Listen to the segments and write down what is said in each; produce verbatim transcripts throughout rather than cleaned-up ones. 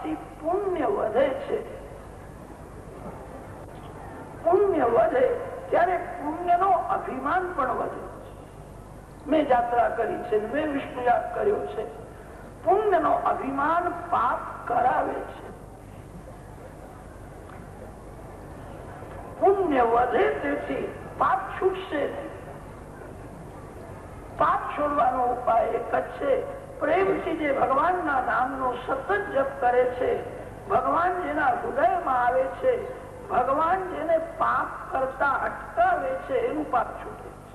કરવાથી પુણ્ય વધે છે. પુણ્ય વધે ત્યારે પુણ્યનો અભિમાન પણ વધે છે. મેં યાત્રા કરી છે, મેં વિષ્ણુ યાગ કર્યો છે. પુણ્યનો અભિમાન પાપ કરાવે છે. પુણ્ય વધે તેથી પાપ છૂટશે નહીં. પાપ છોડવાનો ઉપાય એક જ છે, પ્રેમથી જે ભગવાનના નામનો સતત જપ કરે છે, ભગવાન જેના હૃદયમાં આવે છે, ભગવાન જેને પાપ કરતા અટકાવે છે, એનું પાપ છૂટે છે.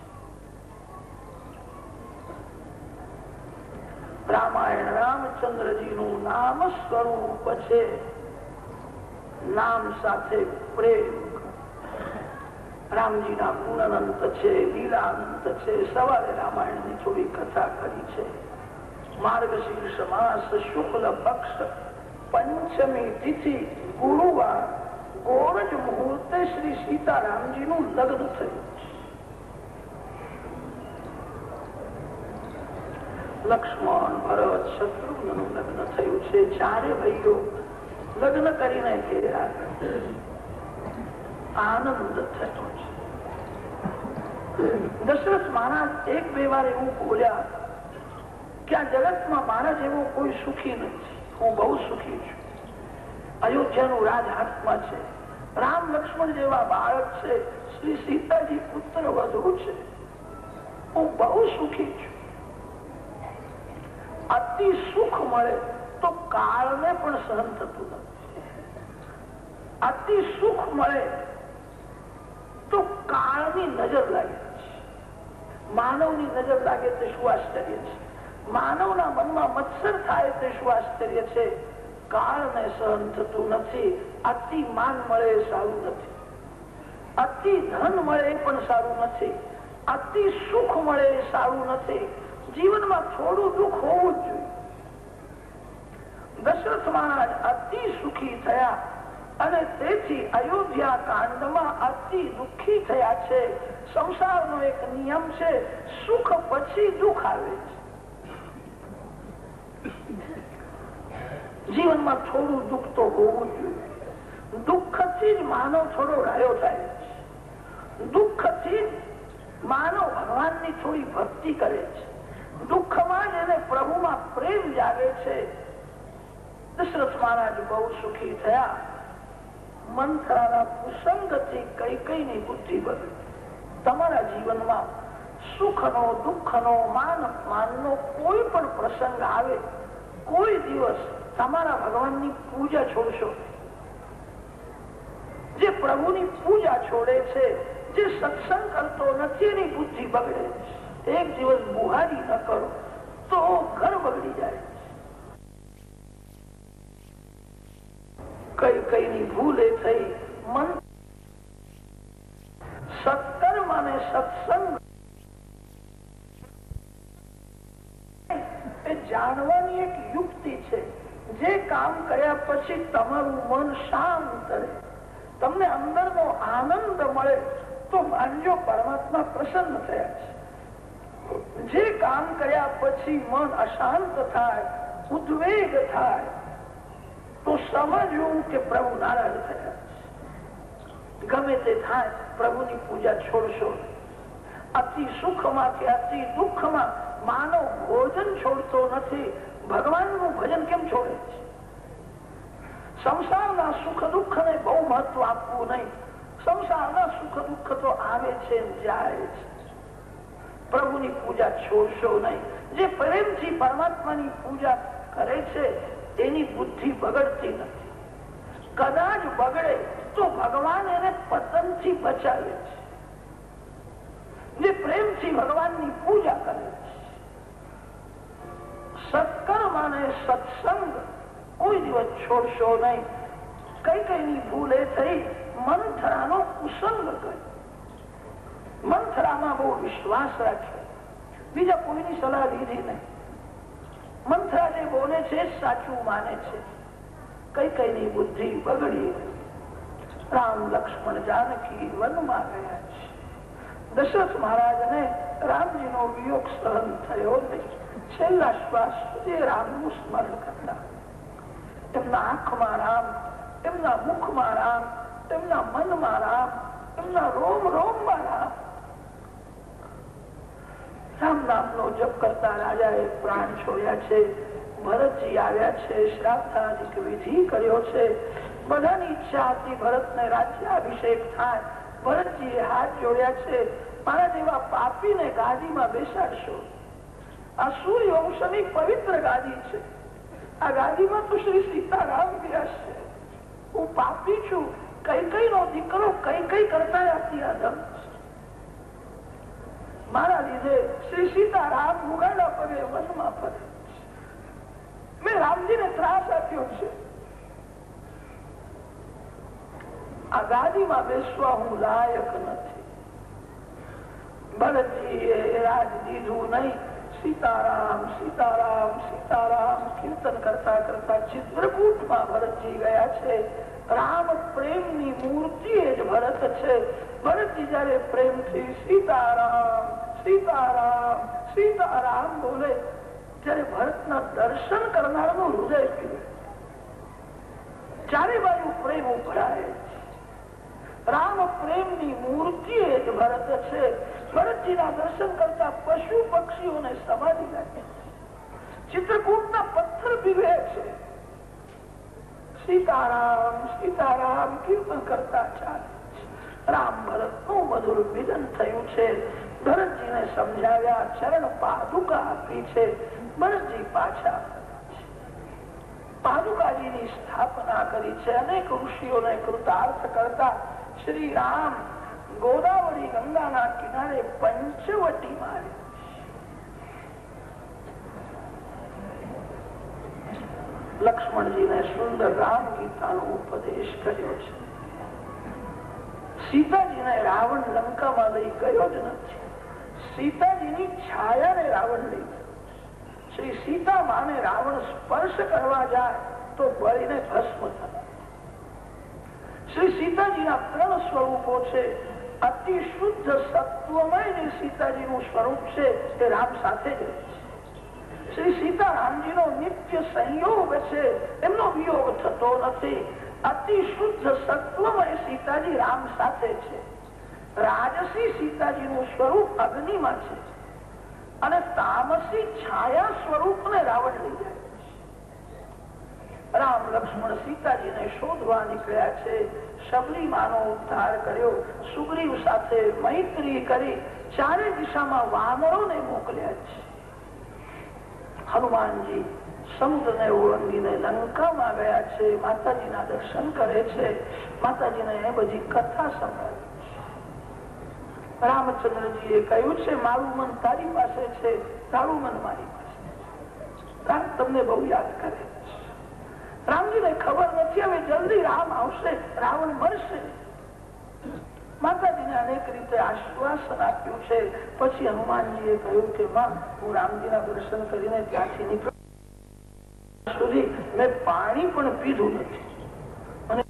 રામાયણ રામચંદ્રજીનું નામ સ્વરૂપ છે. નામ સાથે પ્રેમ. રામજીના ગુણ અનંત છે, લીલા અનંત છે. સવારે રામાયણની થોડી કથા કરી છે. માર્ગશીર્ષ માસ શુક્લ પક્ષ પંચમી તિથિ ગુરુવાર ગોરજ મુહૂર્તે શ્રી સીતારામજીનું લગ્ન થયું છે. લક્ષ્મણ ભરત શત્રુઘ્નનું લગ્ન થયું છે. ચારે ભાઈઓ લગ્ન કરીને ગયા, આનંદ થયો છે. દશરથ મહારાજ એક બે વાર એવું બોલ્યા કે આ જગતમાં મારા જેવો કોઈ સુખી નથી, હું બહુ સુખી છું. અયોધ્યાનું રાજ હાથમાં છે, રામ લક્ષ્મણ જેવા બાળક છે, શ્રી સીતાજી પુત્ર વધુ છે, હું બહુ સુખી છું. અતિ સુખ મળે તો કાળને પણ સહન થતું નથી. અતિ સુખ મળે તો કાળની નજર લાગે છે, માનવની નજર લાગે તે શું આશ્ચર્ય છે. માનવના મનમાં મત્સર થાય તે શું આશ્ચર્ય છે. કાળને સહન થતું નથી. અતિ માન મળે એ સારું નથી, અતિ ધન મળે એ પણ સારું નથી, અતિ સુખ મળે એ સારું નથી. જીવનમાં થોડું દુઃખ હોવું જ જોઈએ. દશરથ મહારાજ અતિ સુખી થયા અને તેથી અયોધ્યા કાંડમાં અતિ દુઃખી થયા છે. સંસારનો એક નિયમ છે, સુખ પછી દુઃખ આવે છે. જીવનમાં થોડું દુઃખ તો હોવું જોઈએ. દુઃખથી જ માનવ થોડો ડાયો થાય છે. દુઃખથી માનવ ભગવાનની થોડી ભક્તિ કરે છે. દુઃખમાં જ એને પ્રભુમાં પ્રેમ જાગે છે. દશરથ મહારાજ બહુ સુખી થયા. મંથરાના કુસંગથી કઈ કઈ ની બુદ્ધિ બગડી. તમારા જીવનમાં સુખનો દુઃખનો માન અપમાનનો કોઈ પણ પ્રસંગ આવે, કોઈ દિવસ તમારા ભગવાનની પૂજા છોડશો. જે પ્રભુની પૂજા છોડે છે, જે સત્સંગ કરતો નથી, એની બુદ્ધિ બગડે છે. એક દિવસ બુહારી ન કરો તો ઘર બગડી જાય. કઈ કઈ ની ભૂલ એ થઈ. મન સત્કર્મ અને સત્સંગ એ જાણવાની એક યુક્તિ છે. જે કામ કર્યા પછી તમારું મન શાંત રહે, તમને અંદરનો આનંદ મળે તો માનજો પરમાત્મા પ્રસન્ન થયા છે. જે કામ કર્યા પછી મન અશાંત થાય, ઉદ્વેગ થાય તો સમજવું કે પ્રભુ નારાજ થયા છે. ગમે તે થાય, પ્રભુની પૂજા છોડશો. અતિ સુખમાં કે અતિ દુઃખમાં માનવ ભોજન છોડતો નથી, ભગવાનનું ભજન કેમ છોડે છે? સંસારના સુખ દુઃખ ને બહુ મહત્વ આપવું નહીં. સંસારના સુખ દુઃખ તો આવે છે જાય છે. પ્રભુની પૂજા છોડશો નહીં. જે પ્રેમથી પરમાત્માની પૂજા કરે છે એની બુદ્ધિ બગડતી નથી. કદાચ બગડે તો ભગવાન એને પતનથી બચાવે છે. જે પ્રેમથી ભગવાનની પૂજા કરે છે. સત્કર્મ અને સત્સંગ કોઈ દિવસ છોડશો નહીં. કઈ કઈ ની ભૂલ એ થઈ, મંથરાનો કુસંગ કર્યો. મંથરામાં બહુ વિશ્વાસ રાખ્યો, બીજા કોઈની સલાહ લીધી નહીં. મંથરા જે બોલે છે સાચું માને છે. કઈ કઈ ની બુદ્ધિ બગડી. રામ લક્ષ્મણ જાનકી વનમાં ગયા છે. દશરથ મહારાજને રામજીનો વિયોગ સહન થયો નહીં. છેલ્લા શ્વાસ સુધી રામનું સ્મરણ કરતા. એમના આંખમાં રામ, એમના મુખમાં રામ, એમના મનમાં રામ, એમના રોમ રોમમાં રામ. રામ નામનો જપ કરતા રાજાએ પ્રાણ છોડ્યા છે. ભરતજી આવ્યા છે, શ્રાદ્ધાદિક વિધિ કર્યો છે. બધાની ઈચ્છા હતી ભરતને રાજ્યાભિષેક થાય. ભરતજીએ હાથ જોડ્યા છે, મારા જેવા પાપીને ગાદીમાં બેસાડશો. આ સૂર્યવંશની પવિત્ર ગાદી છે. આ ગાદીમાં તો શ્રી સીતારામ બિરાજશે. હું પાપી છું. કઈ કઈ નો દીકરો કઈ કઈ કરતા હતી આ ધમ. મારા લીધે શ્રી સીતારામ મુગાડા પગે વનમાં ફરે. મેં રામજીને ત્રાસ આપ્યો છે. આ ગાદીમાં બેસવા હું લાયક નથી. ભરતજીએ રાજ દીધું નહીં. સીતારામ સીતારામ સીતારામ કીર્તન કરતા કરતા ચિત્રકૂટમાં ભરતજી ગયા છે. રામ પ્રેમની મૂર્તિ જ ભરત છે. ભરતજી જયારે પ્રેમથી સીતારામ સીતારામ સીતારામ બોલે ત્યારે ભરતના દર્શન કરનારનું હૃદય પીવે. ચારે બાજુ પ્રેમ ઉભરાય છે. રામ પ્રેમની મૂર્તિ જ ભરત છે. ભરતજીના દર્શન કરતા પશુ પક્ષીઓને સમાધિ લાગે. ચિત્રકૂટના પથ્થર પીવે છે. સીતારામ સીતારામ કીર્તન કરતા ચાલે. રામ ભરત નું મધુર મિલન થયું છે. ભરતજીને સમજાવ્યા, ચરણ પાદુકા આપી છે. ભરતજી પાછા પાદુકાજીની સ્થાપના કરી છે. અનેક ઋષિઓને કૃતાર્થ કરતા શ્રી રામ ગોદાવરી ગંગાના કિનારે પંચવટીમાં લક્ષ્મણજીને સુંદર રામ ગીતાનો ઉપદેશ કર્યો છે. સીતાજીને રાવણ લંકામાં લઈ ગયો જ નથી. સીતાજીની છાયાને રાવણ લઈ ગયો. શ્રી સીતા માને રાવણ સ્પર્શ કરવા જાય તો બળીને ભસ્મ થાય. શ્રી સીતાજીના ત્રણ સ્વરૂપો છે. અતિ શુદ્ધ સત્વમય જે સીતાજીનું સ્વરૂપ છે તે રામ સાથે જ છે. શ્રી સીતારામજીનો નિત્ય સંયોગ છે, એમનો વિયોગ થતો નથી. અતિ શુદ્ધ સત્વમય સીતાજી રામ સાથે છે. રાજસી સીતાજીનું સ્વરૂપ અગ્નિમાં છે અને તામસી છાયા સ્વરૂપને રાવણ લઈ જાય. રામ લક્ષ્મણ સીતાજીને શોધવા નીકળ્યા છે. શબરીમાનો ઉદ્ધાર કર્યો. સુગ્રીવ સાથે મૈત્રી કરી ચારે દિશામાં વાનરોને મોકલ્યા છે. હનુમાનજી સમુદ્રને ઓળંગીને લંકામાં ગયા છે. માતાજીના દર્શન કરે છે. માતાજીને એ બધી કથા સંભળાવી. રામચંદ્રજીએ કહ્યું છે મારું મન તારી પાસે છે, તારું મન મારી પાસે. રામ તમને બહુ યાદ કરે છે. રામજીને ખબર નથી હવે જલ્દી રામ આવશે, રાવણ મરશે. માતાજીને અનેક રીતે આશ્વાસન આપ્યું છે. પછી હનુમાનજીએ કહ્યું કે માં હું રામજીના દર્શન કરીને ત્યાંથી નીકળ્યો સુધી મેં પાણી પણ પીધું નથી. અને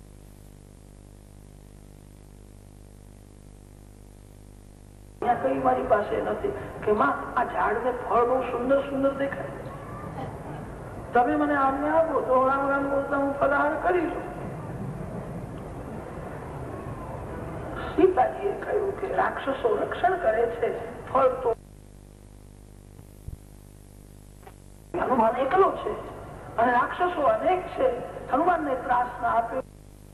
કઈ મારી પાસે નથી કે માં આ ઝાડને ફળ બહુ સુંદર સુંદર દેખાય, તમે મને આજ્ઞા આપો તો રામ રામ બોલતા હું ફલાહાર કરી લઉં. સીતાજીએ કહ્યું કે રાક્ષસો રક્ષણ કરે છે, ફળ તો હનુમાન એકલો છે અને રાક્ષસો અનેક છે. હનુમાનને ત્રાસ ના આપ્યો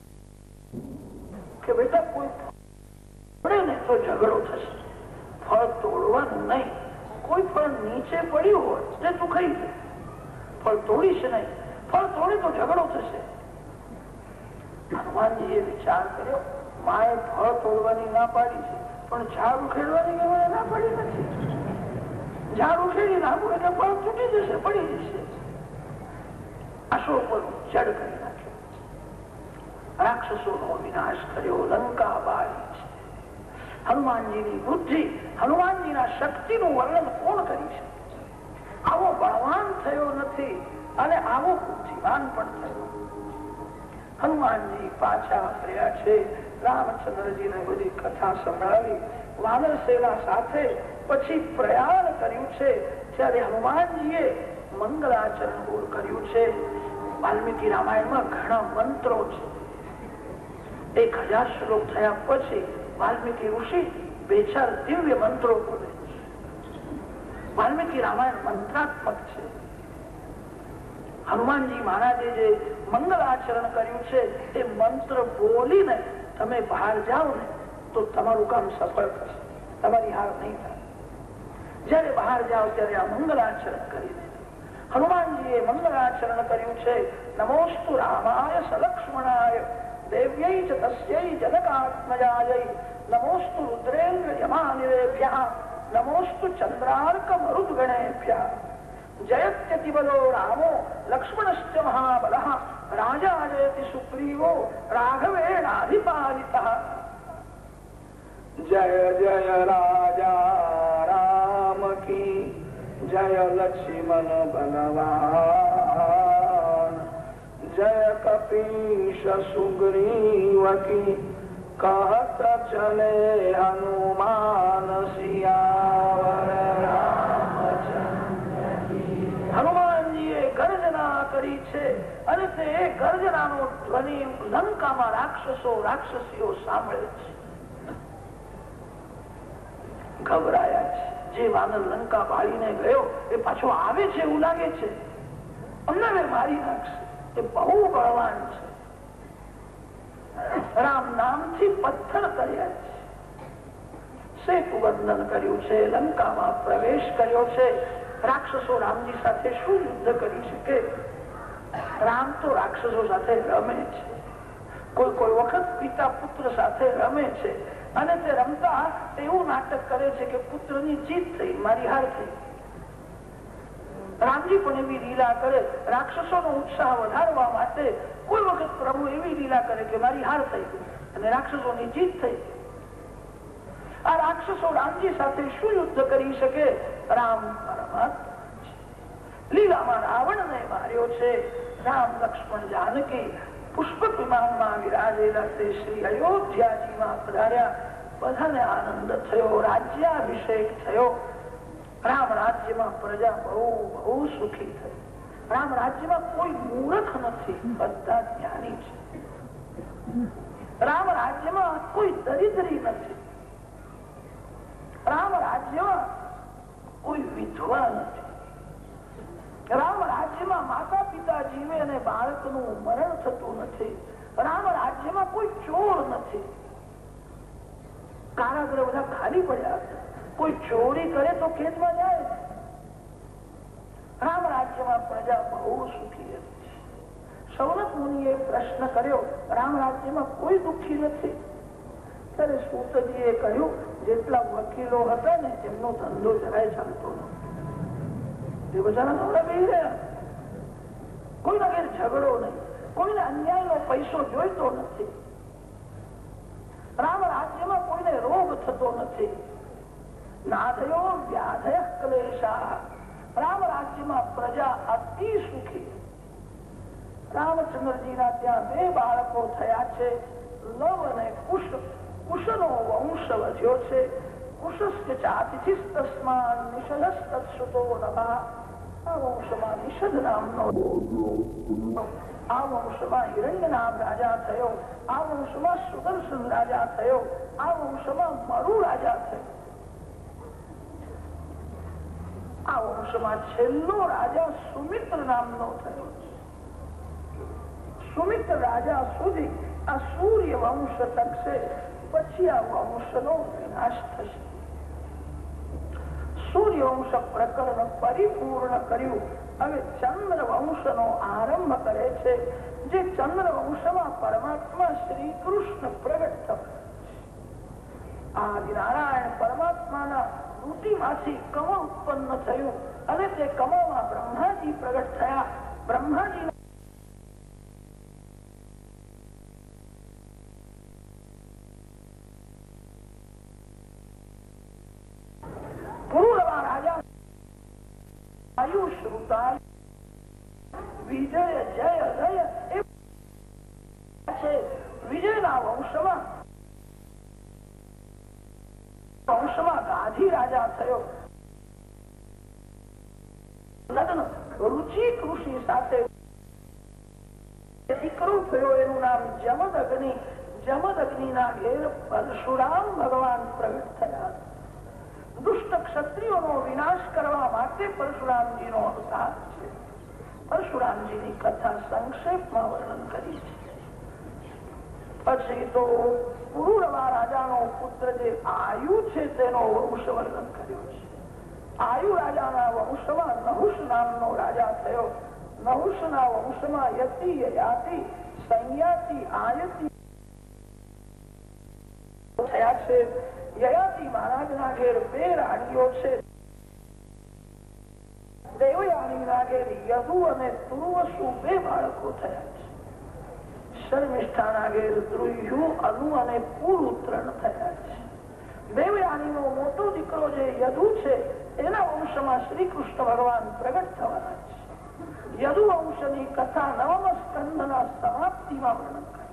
કે બેટા કોઈ પડે ને તો ઝઘડો થશે, ફળ તોડવાનું નહીં. કોઈ ફળ નીચે પડ્યું હોય તે તું ખાઈ દે, ફળ તોડીશ નહીં. ફળ તોડે તો ઝઘડો થશે. હનુમાનજીએ વિચાર કર્યો માએ ફળ તોડવાની ના પાડી છે પણ ઝાડ ઉખેડવાની મને ના પાડી નથી. ઝાડ ઉખેડી નાખું એટલે ફળ તૂટી જશે, પડી જશે. અશોક પર જડ કરી નાખ્યો. રાક્ષસોનો વિનાશ કર્યો. લંકા બાળી છે. હનુમાનજીની બુદ્ધિ, હનુમાનજીના શક્તિનું વર્ણન કોણ કરી છે? આવો બળવાન થયો નથી અને આવો બુદ્ધિમાન પણ થયો. હનુમાનજી પાછા ફર્યા છે. રામચંદ્રજીને બધી કથા સંભળાવી. વાનર સેના સાથે પછી પ્રયાણ કર્યું છે. ત્યારે હનુમાનજીએ મંગલાચરણ કર્યું છે. વાલ્મીકી રામાયણમાં ઘણા મંત્રો છે. એક હજાર શ્લોક થયા પછી વાલ્મીકી ઋષિ બે ચાર દિવ્ય મંત્રો બોલે છે. વાલ્મીકી રામાયણ મંત્રાત્મક છે. હનુમાનજી મહારાજે જે મંગલ આચરણ કર્યું છે એ મંત્ર બોલીને તમે બહાર જાઓ ને તો તમારું કામ સફળ થશે, તમારી હાર નહીં થાય. જયારે બહાર જાઓ ત્યારે આ મંગલ આચરણ કરીને હનુમાનજીએ મંગલ આચરણ કર્યું છે. નમોસ્તુ રામાય સલક્ષ્મણાય દેવ્યૈ ચ તસ્યૈ જનકાત્મજાય નમોસ્તુ રુદ્રેન્દ્ર યમાનિરેભ્યઃ નમોસ્તુ ચંદ્રાર્ક મરુદ્ગણેભ્યઃ જયત્યતિ બલો રામો લક્ષ્મણશ્ચ મહાબલઃ રાજા જયતિ સુગ્રીવો રાઘવેણાધિપાલિતઃ. જય જય રાજા રામ કી જય લક્ષ્મણ બલવાન જય કપીશ સુગ્રીવ કી કહત ચલે હનુમાન સિયાવર રામચંદ્ર. હનુમાનજીએ ગર્જના કરી છે અને તે ગર્જનાનો ધ્વનિ લંકામાં રાક્ષસો રાક્ષસીઓ સાંભળે છે, ગભરાયા છે. જે વાનર લંકા બાળીને ગયો એ પાછો આવે છે એવું લાગે છે, અમને મારી નાખશે, એ બહુ બળવાન છે. રામ નામથી પથ્થર કર્યા છે, સેતુ બંધન કર્યું છે, લંકામાં પ્રવેશ કર્યો છે. રાક્ષસો રામજી સાથે શું યુદ્ધ કરી શકે? રામ તો રાક્ષસો સાથે રમે છે, કોઈ કોઈ વખત પિતા પુત્ર સાથે રમે છે અને તે રમતા એવું નાટક કરે છે કે પુત્રની જીત થઈ, મારી હાર થઈ. રામજી પણ એવી લીલા કરે, રાક્ષસોનો ઉત્સાહ વધારવા માટે કોઈ વખત પ્રભુ એવી લીલા કરે કે મારી હાર થઈ અને રાક્ષસોની જીત થઈ. આ રાક્ષસો રામજી સાથે શું યુદ્ધ કરી શકે? રામ પરમાત્મા લીલામાં રાવણને માર્યો છે. રામ લક્ષ્મણ જાનકી પુષ્પક વિમાનમાં વિરાજેલા તે શ્રી અયોધ્યાજીમાં પધાર્યા. બધાને આનંદ થયો, રાજ્યાભિષેક થયો. રામ રાજ્યમાં પ્રજા બહુ બહુ સુખી થઈ. રામ રાજ્યમાં કોઈ મૂર્ખ નથી, બધા જ્ઞાની છે. રામ રાજ્યમાં કોઈ દરિદ્રી નથી. રામ રાજ્યમાં કોઈ વિધવા નથી. રામ રાજ્યમાં માતા પિતા જીવે અને બાળકનું મરણ થતું નથી. રામ રાજ્યમાં કોઈ ચોર નથી. કારાગૃહ બધા ખાલી પડ્યા છે, કોઈ ચોરી કરે તો કેદમાં જાય. રામ રાજ્યમાં પ્રજા બહુ સુખી હતી. સૌનક મુનિએ પ્રશ્ન કર્યો, રામ રાજ્યમાં કોઈ દુઃખી નથી? ત્યારે સૂતજીએ કહ્યું, જેટલા વકીલો હતા ને એમનો ધંધો જરાય ચાલતો નથી. એ બધાના નવરા બેહી રહ્યા, કોઈના ઘેર ઝઘડો નહીં, કોઈને અન્યાયનો પૈસો જોઈતો નથી. રામ રાજ્યમાં કોઈને રોગ થતો નથી. નાધયો વ્યાધય ક્લેશા. રામ રાજ્યમાં પ્રજા અતિ સુખી. રામચંદ્રજીના ત્યાં બે બાળકો થયા છે, લવ અને કુશ. કુશનો વંશ વધ્યો છે. કુશસ્ય ચાતિથિસ્તસ્માન નિષદસ્તત્સુતો નભા. આ વંશમાં નિષદ નામનો, આ વંશમાં હિરણ્ય નામ રાજા થયો. આ વંશમાં સુદર્શન રાજા થયો. આ વંશમાં મરુ રાજા થયો. આ વંશમાં છેલ્લો રાજા સુમિત્ર નામનો થયો. સુમિત્ર રાજા સુધી આ સૂર્ય વંશ ટકશે, પછી આ વંશનો વિનાશ થશે. સૂર્યવંશ પ્રકરણ પરિપૂર્ણ કર્યું. હવે ચંદ્ર વંશનો આરંભ કરે છે. જે ચંદ્ર વંશમાં પરમાત્મા શ્રી કૃષ્ણ પ્રગટ થયા. આદિનારાયણ પરમાત્માના દૂતીમાંથી કમ ઉત્પન્ન થયું અને તે કમોમાં બ્રહ્માજી પ્રગટ થયા. બ્રહ્માજી વિજય જય જય વિજયના વંશમાં વંશમાં ગાંધી રાજા થયો. લગ્ન રુચિ કૃષિ સાથે દીકરો થયો એનું નામ જમદ અગ્નિ. જમદ અગ્નિ ના ઘેર પરશુરામ ભગવાન પ્રગટ થયા. દુષ્ટ ક્ષત્રિયોનો વિનાશ કરવા માટે પરશુરામજીનો અવતાર છે. પરશુરામજીની કથા સંક્ષેપમાં વર્ણન કરી છે. પછી તો પુરુરવા રાજાનો પુત્ર જે આયુ છે તેનો વંશ વર્ણન કર્યો છે. આયુ રાજાના વંશમાં નહુષ નામનો રાજા થયો. નહુષના વંશમાં યતિ, યયાતિ, સંયાતિ, આયતિ થયા છે. યયાતિ મહારાજના ઘેર બે રાણીઓ છે. દેવયાનીના ઘેર યદુ અને તુર્વસુ બે બાળકો થયા છે. શર્મિષ્ઠાના ઘેર દ્રુયુ, અનુ અને પુરુ ત્રણ થયા છે. દેવયાનીનો મોટો દીકરો જે યદુ છે એના વંશમાં શ્રી કૃષ્ણ ભગવાન પ્રગટ થવાના છે. યદુ વંશની કથા નવમ સ્કંદના સમાપ્તિમાં વર્ણન કરી.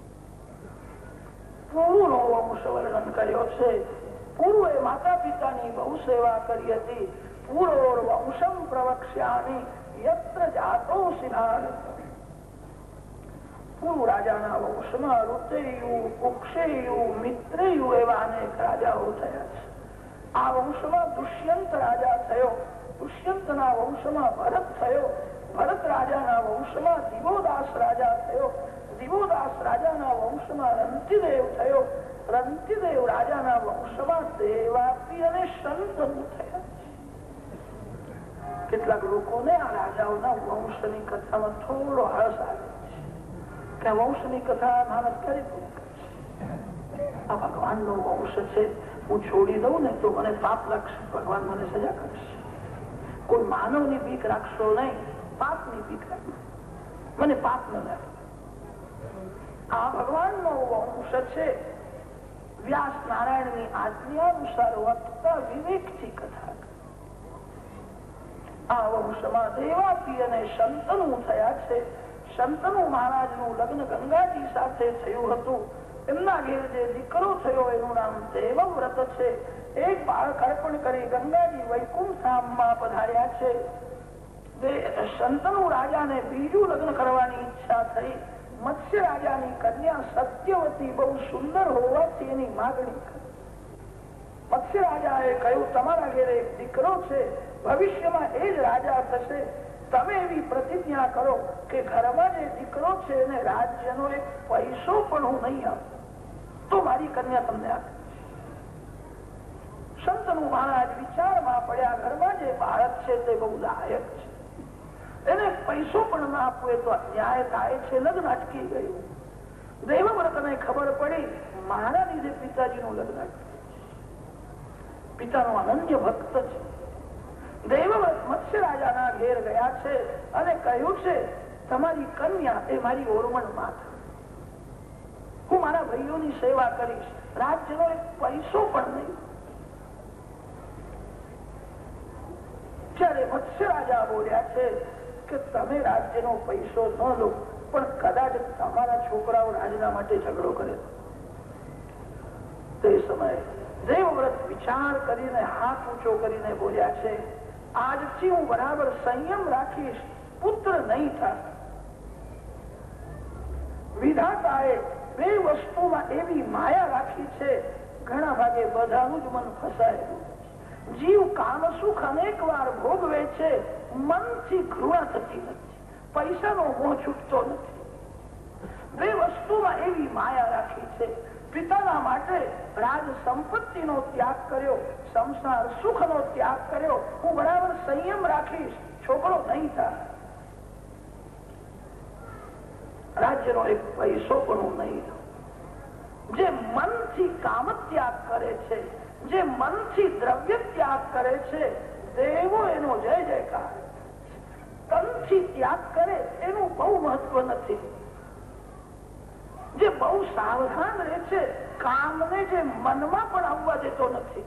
પુરુનો વંશ વર્ણન કર્યો છે. પૂર્વે માતા પિતાની બહુ સેવા કરી હતી. પૂરોર વંશમ પ્રવક્ષ્યામિ યત્ર જાતોસી ભારત. પૂર્વ રાજાના વંશમાં ઋતેયુ, કુક્ષેયુ, મિત્રેયુ એવા અનેક રાજાઓ થયા છે. આ વંશમાં દુષ્યંત રાજા થયો. દુષ્યંતના વંશમાં ભરત થયો. ભરત રાજાના વંશમાં દિવોદાસ રાજા થયો. દિવોદાસ રાજાના વંશમાં રંતિદેવ થયો. રંતિદેવ રાજાના વંશમાં દેવાપી અને શંતનુ થયા. કેટલાક લોકોને આ રાજાઓના વંશની કથામાં થોડો હર્ષ આવે છે કે વંશની કથા મહેનત કરી આ ભગવાનનો વંશ છે, હું છોડી દઉં ને તો મને પાપ લાગશે, ભગવાન મને સજા કરશે. કોઈ માનવની બીક રાખશો નહીં, પાપની બીક રાખશો, મને પાપ ન લાગે. આ ભગવાનનો વંશ છે. વ્યાસ નારાયણની આજ્ઞા અનુસાર વક્તા વિવેકથી કથા. આ વંશમાં દેવાપી અને શંતનુ થયા છે. શંતનુ મહારાજનું લગ્ન ગંગાજી સાથે થયું હતું. એમના ઘેર જે દીકરો થયો એનું નામ દેવવ્રત છે. એક બાળક અર્પણ કરી ગંગાજી વૈકુંઠ ધામમાં પધાર્યા છે. શંતનુ રાજાને બીજું લગ્ન કરવાની ઈચ્છા થઈ. મત્સ્ય રાજાની કન્યા સત્યવતી બહુ સુંદર હોવાથી એની માગણી કરી. મત્સ્ય રાજાએ કહ્યું, તમારા ઘેર એક દીકરો છે, ભવિષ્યમાં એ જ રાજા થશે. તમે એવી પ્રતિજ્ઞા કરો કે ઘરમાં જે દીકરો છે એને રાજ્યનો એક પૈસો પણ હું નહીં આપું, તો મારી કન્યા તમને આપે. શંતનુ મહારાજ વિચારમાં પડ્યા, ઘરમાં જે બાળક છે તે બહુ લાયક છે, એને પૈસો પણ ના આપવો તો અન્યાય થાય છે. લગ્ન અટકી ગયું. દેવવ્રતને ખબર પડી મારા લીધે પિતાજીનું લગ્ન અટક્યું. પિતાનો અનન્ય ભક્ત છે. દેવવ્રત મત્સ્ય રાજાના ઘેર ગયા છે અને કહ્યું છે, તમારી કન્યા એ મારી ઓરમણ માતા, હું મારા ભાઈઓની સેવા કરીશ, રાજ્યનો એક પૈસો પણ નહીં. ત્યારે મત્સ્ય રાજા બોલ્યા છે કે તમે રાજ્યનો પૈસો ન લો, પણ કદાચ તમારા છોકરાઓ રાજના માટે ઝઘડો કરે. તે સમયે દેવવ્રત વિચાર કરીને હાથ ઊંચો કરીને બોલ્યા છે, આજથી હું બરાબર સંયમ રાખીશ, પુત્ર નહીં થાય. વિધાતાએ બે વસ્તુમાં એવી માયા રાખી છે, ઘણા ભાગે બધાનું જ મન ફસાયેલું. જીવ કામ સુખ અનેક વાર ભોગવે છે, મનથી ઘૃણા થતી નથી, પૈસાનો મોહ છૂટતો નથી. બે વસ્તુમાં એવી માયા રાખી છે. પિતાના માટે રાજ સંપત્તિનો ત્યાગ કર્યો, સંસાર સુખનો ત્યાગ કર્યો, હું બરાબર સંયમ રાખીશ, છોકરો નહીં થાય. રાજ્યનો એક પૈસો પણ હું નહીં દઉં. જે મનથી કામ ત્યાગ કરે છે, જે મનથી દ્રવ્ય ત્યાગ કરે છે, દેવો એનો જય જયકાર. તનથી ત્યાગ કરે એનું બહુ મહત્વ નથી. જે બહુ સાવધાન રહે છે, કામને જે મનમાં પણ આવવા દેતો નથી.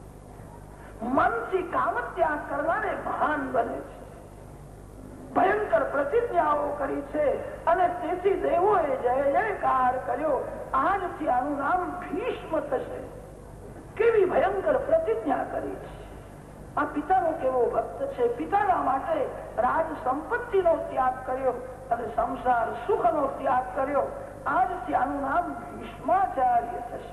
મનથી કામ ત્યાગ કરનારે મહાન બને છે. ભયંકર પ્રતિજ્ઞાઓ કરી છે અને તેથી દેવોએ જય જયકાર કર્યો. આજથી આનું નામ ભીષ્મ થશે. કેવી ભયંકર પ્રતિજ્ઞા કરી છે. આ પિતાનો કેવો ભક્ત છે. પિતાના માટે રાજ સંપત્તિનો ત્યાગ કર્યો. અને સંસાર સુખનો ત્યાગ કર્યો. આજથી આનું નામ ભીષ્માચાર્ય થશે.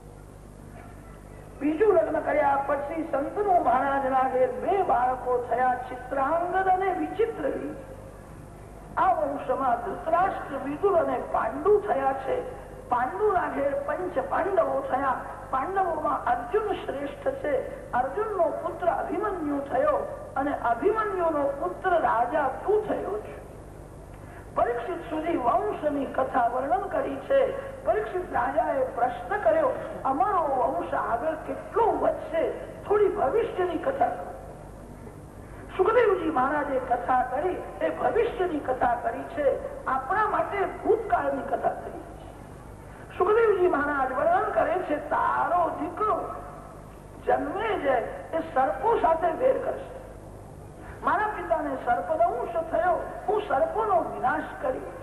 બીજું લગ્ન કર્યા પછી સંતનો મહારાજના ઘેર બે બાળકો થયા, ચિત્રાંગદ અને વિચિત્ર. આ વંશમાં ધૃતરાષ્ટ્ર, વિદુર અને પાંડુ થયા છે. પાંડુના ઘેર પંચ પાંડવો થયા. પાંડવોમાં અર્જુન શ્રેષ્ઠ છે. અર્જુનનો પુત્ર અભિમન્યુ થયો અને અભિમન્યુનો પુત્ર રાજા તું થયો છે. પરીક્ષિત સુધી વંશની કથા વર્ણન કરી છે. પરીક્ષિત રાજાએ પ્રશ્ન કર્યો, અમારો વંશ આગળ કેટલો વધશે, થોડી ભવિષ્યની કથા કરો. સુખદેવજી મહારાજે કથા કરી એ ભવિષ્યની કથા કરી છે. આપણા માટે ભૂતકાળની કથા કરી છે. સુખદેવજી મહારાજ વર્ણન કરે છે, તારો દીકરો જન્મે જાય એ સર્પો સાથે વેર કરશે. મારા પિતાને સર્પદંશ થયો, હું સર્પોનો વિનાશ કરીશ.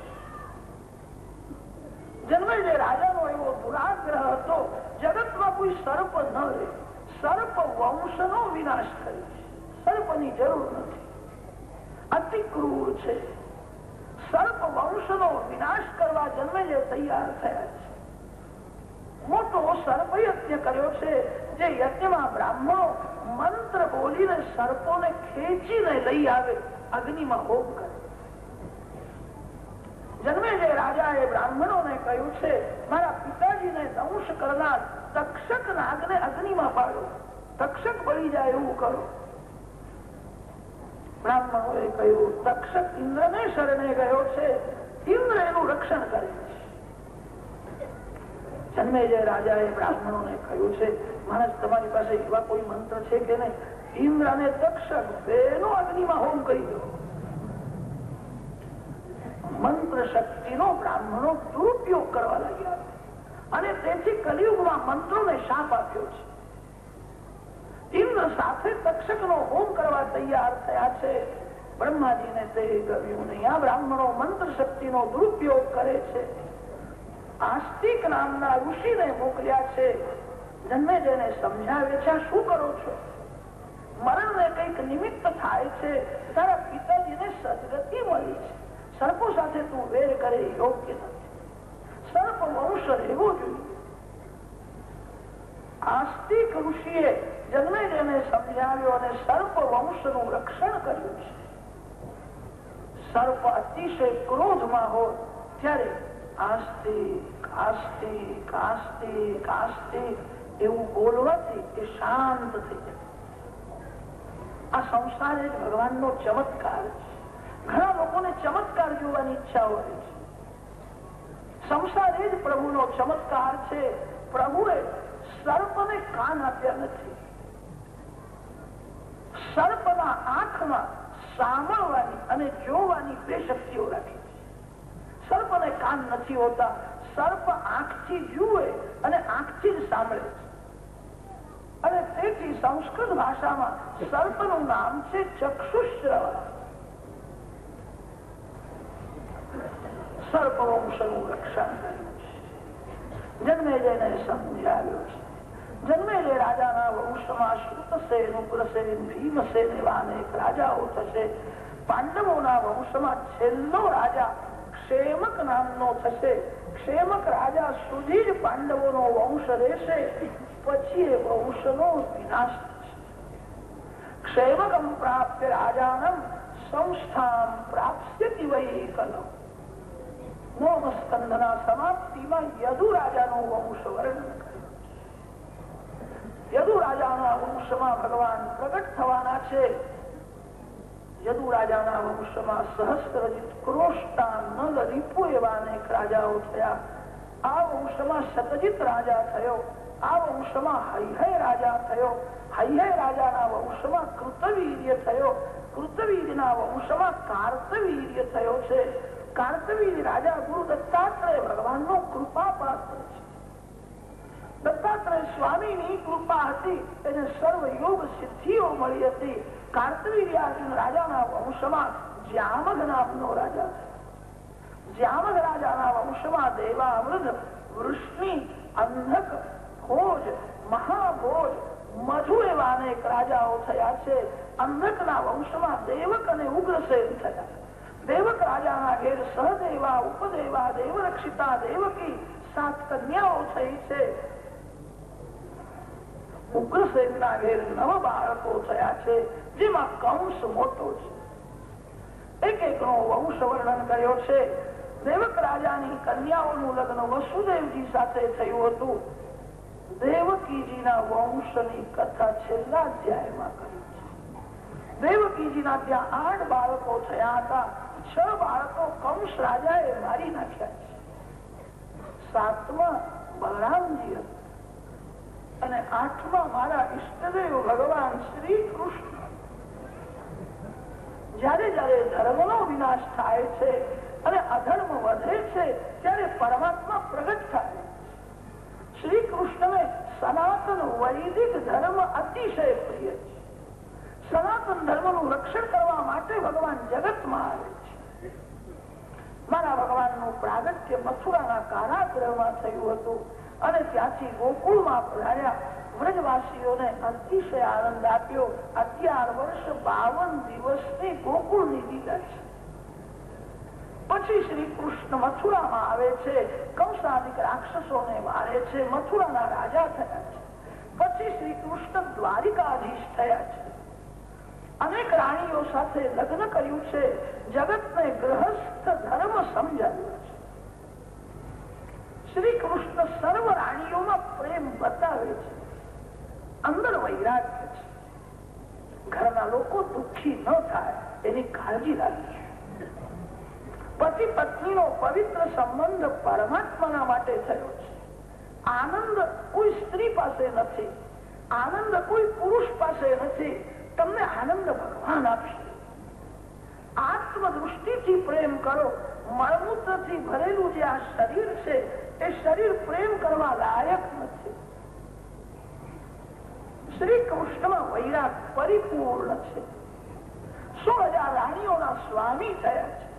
જન્મે જે રાજાનો એવો દુરાગ્રહ હતો, જગતમાં કોઈ સર્પ ન રહે, સર્પ વંશનો વિનાશ કરીશ. સર્પની જરૂર નથી, અતિ ક્રૂર છે. સર્પ વંશનો વિનાશ કરવા જન્મે જે તૈયાર થયા છે. મોટો સર્પ યજ્ઞ કર્યો છે, જે યજ્ઞમાં બ્રાહ્મણો મંત્ર બોલીને સર્પોને ખેંચીને લઈ આવે, અગ્નિમાં હોમ કરે. જન્મે જે રાજાએ બ્રાહ્મણોને કહ્યું છે, મારા પિતાજીને દંશ કરનાર તક્ષક નાગને અગ્નિમાં પાડો, તક્ષક બળી જાય એવું કરો. બ્રાહ્મણોએ કહ્યું, તક્ષક ઇન્દ્રને શરણે ગયો છે, ઇન્દ્ર એનું રક્ષણ કરે છે. જન્મે જે રાજાએ બ્રાહ્મણોને કહ્યું છે, મહારાજ તમારી પાસે એવા કોઈ મંત્ર છે કે નહીં? ઇન્દ્ર અને તક્ષક બેનો અગ્નિમાં હોમ કરી દો. મંત્ર શક્તિનો બ્રાહ્મણો દુરુપયોગ કરવા લાગ્યા અને તેથી કલિયુગમાં મંત્રોને શાપ આપ્યો છે. ઇન્દ્ર સાથે તક્ષકનો હોમ કરવા તૈયાર થયા છે. બ્રહ્માજીને તે ગમ્યું નહીં. આ બ્રાહ્મણો મંત્ર શક્તિનો દુરુપયોગ કરે છે. આસ્તિક નામના ઋષિને મોકલ્યા છે. જન્મે જેને સમજાવે છે, શું કરો છો? મરણને કઈક નિમિત્ત થાય છે. તારા પિતાજીને સદગતિ મળી છે. સર્પો સાથે તું વેર કરે યોગ્ય નથી. સર્પ વંશ રહેવો જોઈએ. આસ્તિક ઋષિએ જન્મે જેને સમજાવ્યો અને સર્પ વંશનું રક્ષણ કર્યું છે. સર્પ અતિશય ક્રોધમાં હોય ત્યારે આસ્તિક આસ્તિક આસ્તિક આસ્તિક એવું બોલવાથી એ શાંત થઈ જાય. આ સંસાર એ ભગવાનનો ચમત્કાર છે. ઘણા લોકોને ચમત્કાર જોવાની ઈચ્છા હોય છે. સંસાર એ જ પ્રભુનો ચમત્કાર છે. પ્રભુએ સર્પને કાન આપ્યા નથી. સર્પના આંખમાં સાંભળવાની અને જોવાની બે શક્તિઓ રાખી છે. સર્પને કાન નથી હોતા. સર્પ આંખથી જુએ અને આંખથી જ સાંભળે છે. અને તેથી સંસ્કૃત ભાષામાં સર્પનું નામ છે ચક્ષુશ્રવણ. સર્પ વંશનું રક્ષણ કર્યું છે. જન્મે જઈને સમજાવ્યો છે. જન્મે જે રાજાના વંશમાં શ્રુતસેન, ઉગ્રસેન, ભીમસેન એવા અનેક રાજાઓ થશે. પાંડવોના વંશમાં છેલ્લો રાજા ક્ષેમક નામનો થશે. ક્ષેમક રાજા સુધી જ પાંડવોનો વંશ રહેશે, પછી એ વંશનો વિનાશ થશે. ક્ષેમકમ પ્રાપ્ય રાજાનમ સંસ્થામ પ્રાપ્સ્યતિ વૈ કલમ. નવમ સ્કંદના સમાપ્તિમાં યદુ રાજાનો વંશ વર્ણન કર્યો. યદુ રાજાના વંશમાં ભગવાન પ્રગટ થવાના છે. યદુ રાજાના વંશમાં સહસ્ત્રજીત, ક્રોષ્ટા, નલ, રીપુ એવા અનેક રાજાઓ થયા. આ વંશમાં શતજીત રાજા થયો. આ વંશમાં હૈહય રાજા થયો. હૈહય રાજાના વંશમાં કૃતવીર્ય થયો. કૃતવીર્યના વંશમાં કાર્તવીર્ય થયો છે. કાર્તવીર્ય રાજા ગુરુ દત્તાત્રેય ભગવાનનો કૃપા પાત્ર છે. દત્તાત્રેય સ્વામીની કૃપા હતી, એને સર્વ યોગ સિદ્ધિઓ મળી હતી. કાર્તવીર્યાર્જુન રાજાના વંશમાં જ્યામઘ નામનો રાજા છે. જ્યામઘ રાજાના વંશમાં દેવામૃત, વૃષ્ણિ, અંધક, ભોજ, મહાભોજ, મધુ એવા અનેક રાજાઓ થયા છે. અંધકના વંશમાં દેવક અને ઉગ્રસેન થયા. દેવક રાજાના ઘેર સહદેવા, ઉપદેવા, દેવરક્ષિતા, દેવકી સાત કન્યાઓ થઈ છે. ઉગ્રસેનના ઘેર નવ બાળકો થયા છે, જેમાં કંસ મોટો છે. એક એક નો વંશ વર્ણન કર્યો છે. દેવક રાજાની કન્યાઓનું લગ્ન વસુદેવજી સાથે થયું હતું. દેવકીજીના વંશની કથા છેલ્લા અધ્યાયમાં કરી છે. દેવકીજીના ત્યાં આઠ બાળકો થયા હતા. છ બાળકો કંસ રાજાએ મારી નાખ્યા છે. સાતમા બલરામજી હતા અને આઠમા મારા ઈષ્ટદેવ ભગવાન શ્રી કૃષ્ણ. જયારે જયારે ધર્મનો વિનાશ થાય છે અને અધર્મ વધે છે ત્યારે પરમાત્મા પ્રગટ થાય. શ્રી કૃષ્ણને સનાતન વૈદિક ધર્મ અતિશય પ્રિય છે. સનાતન ધર્મનું રક્ષણ કરવા માટે ભગવાન જગતમાં આવે છે. મારા ભગવાનનું પ્રાગટ્ય મથુરાના કારાગૃહમાં થયું હતું અને ત્યાંથી ગોકુળમાં પધાર્યા. વ્રજવાસીઓને અતિશય આનંદ આપ્યો. અગિયાર વર્ષ બાવન દિવસની ગોકુળની લીલા છે. પછી શ્રી કૃષ્ણ મથુરામાં આવે છે. કંસાદિક રાક્ષસોને મારે છે. મથુરાના રાજા થયા છે. પછી શ્રી કૃષ્ણ દ્વારિકાધીશ થયા છે. અનેક રાણીઓ સાથે લગ્ન કર્યું છે. જગતને ગ્રહસ્થ ધર્મ સમજાવ્યો છે. શ્રી કૃષ્ણ સર્વ રાણીઓમાં પ્રેમ બતાવે છે. અંદર વૈરાગ્ય છે. ઘરના લોકો દુઃખી ન થાય એની કાળજી રાખી. પતિ પત્નીનો પવિત્ર સંબંધ પરમાત્માના માટે થયો છે. આનંદ કોઈ સ્ત્રી પાસે નથી. આનંદ કોઈ પુરુષ પાસે નથી. તમને આનંદ ભગવાન આપશે. આત્મદૃષ્ટિથી પ્રેમ કરો. મળમૂત્રથી ભરેલું જે આ શરીર છે એ શરીર પ્રેમ કરવા લાયક નથી. શ્રી કૃષ્ણમાં વૈરાગ પરિપૂર્ણ છે. સોળ હજાર રાણીઓના સ્વામી થયા છે.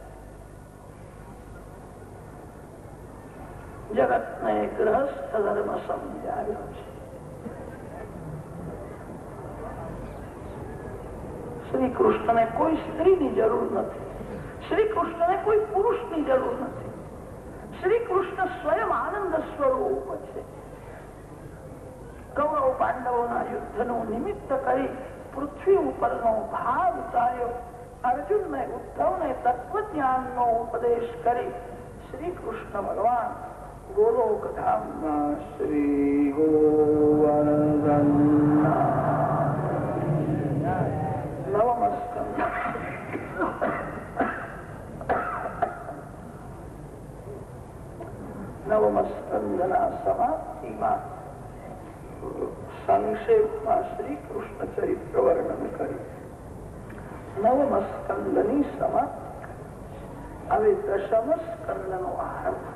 જગતને ગ્રહસ્થ ધર્મ સમજાવ્યો છે. શ્રી કૃષ્ણને કોઈ સ્ત્રીની જરૂર નથી. શ્રી કૃષ્ણને કોઈ પુરુષની જરૂર નથી. શ્રી કૃષ્ણ સ્વયં આનંદ સ્વરૂપ છે. કૌરવ પાંડવોના યુદ્ધનું નિમિત્ત કરી પૃથ્વી ઉપરનો ભાર ઉતાર્યો. અર્જુનને ઉદ્ધવને તત્વજ્ઞાનનો ઉપદેશ કરી શ્રી કૃષ્ણ ભગવાન ગોલોક ધામમાં શ્રી ગોવર્ધન નવમસ્કંદ નવમસ્કંદના સમાપ્તિમાં સંક્ષેપમાં શ્રી કૃષ્ણ ચરિત્ર વર્ણન કરી. નવમસ્કંદની સમાપ્તિ. હવે દશમ સ્કંદનો આરંભ.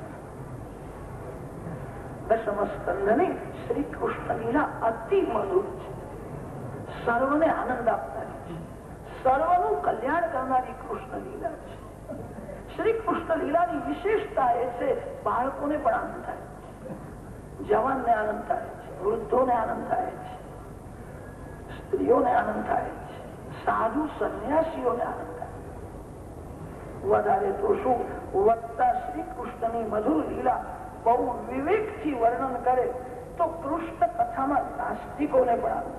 દશમ સ્કંદની શ્રી કૃષ્ણ લીલા અતિ મધુર છે. સર્વને આનંદ આપનારી છે. સર્વનું કલ્યાણ કરનારી કૃષ્ણ લીલા છે. શ્રી કૃષ્ણ લીલાની વિશેષતા એ છે બાળકોને પણ આનંદ થાય છે, જવાનને આનંદ થાય છે, વૃદ્ધોને આનંદ થાય છે, સ્ત્રીઓને આનંદ થાય છે, સાધુ સંન્યાસીઓને આનંદ થાય છે. વધારે તો શું વક્તા શ્રી કૃષ્ણની મધુર લીલા બહુ વિવેકથી વર્ણન કરે તો કૃષ્ણ કથામાં નાસ્તિકોને પણ આનંદ.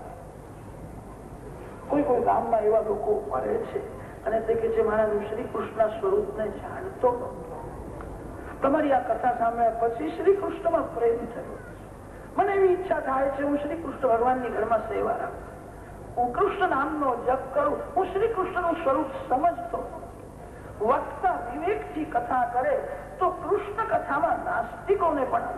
કોઈ કોઈ ગામમાં એવા લોકો મળે છે અને તે કે છે મારા શ્રી કૃષ્ણ સ્વરૂપને જાણતો નહોતો. તમારી આ કથા સાંભળ્યા પછી શ્રી કૃષ્ણમાં પ્રેમ થયો. મને એવી ઈચ્છા થાય છે હું શ્રી કૃષ્ણ ભગવાનની ઘરમાં સેવા રાખું, હું કૃષ્ણ નામનો જપ કરું. હું શ્રી કૃષ્ણનું સ્વરૂપ સમજતો. વક્તા વિવેકથી કથા કરે તો કૃષ્ણ કથામાં નાસ્તિકોને પણ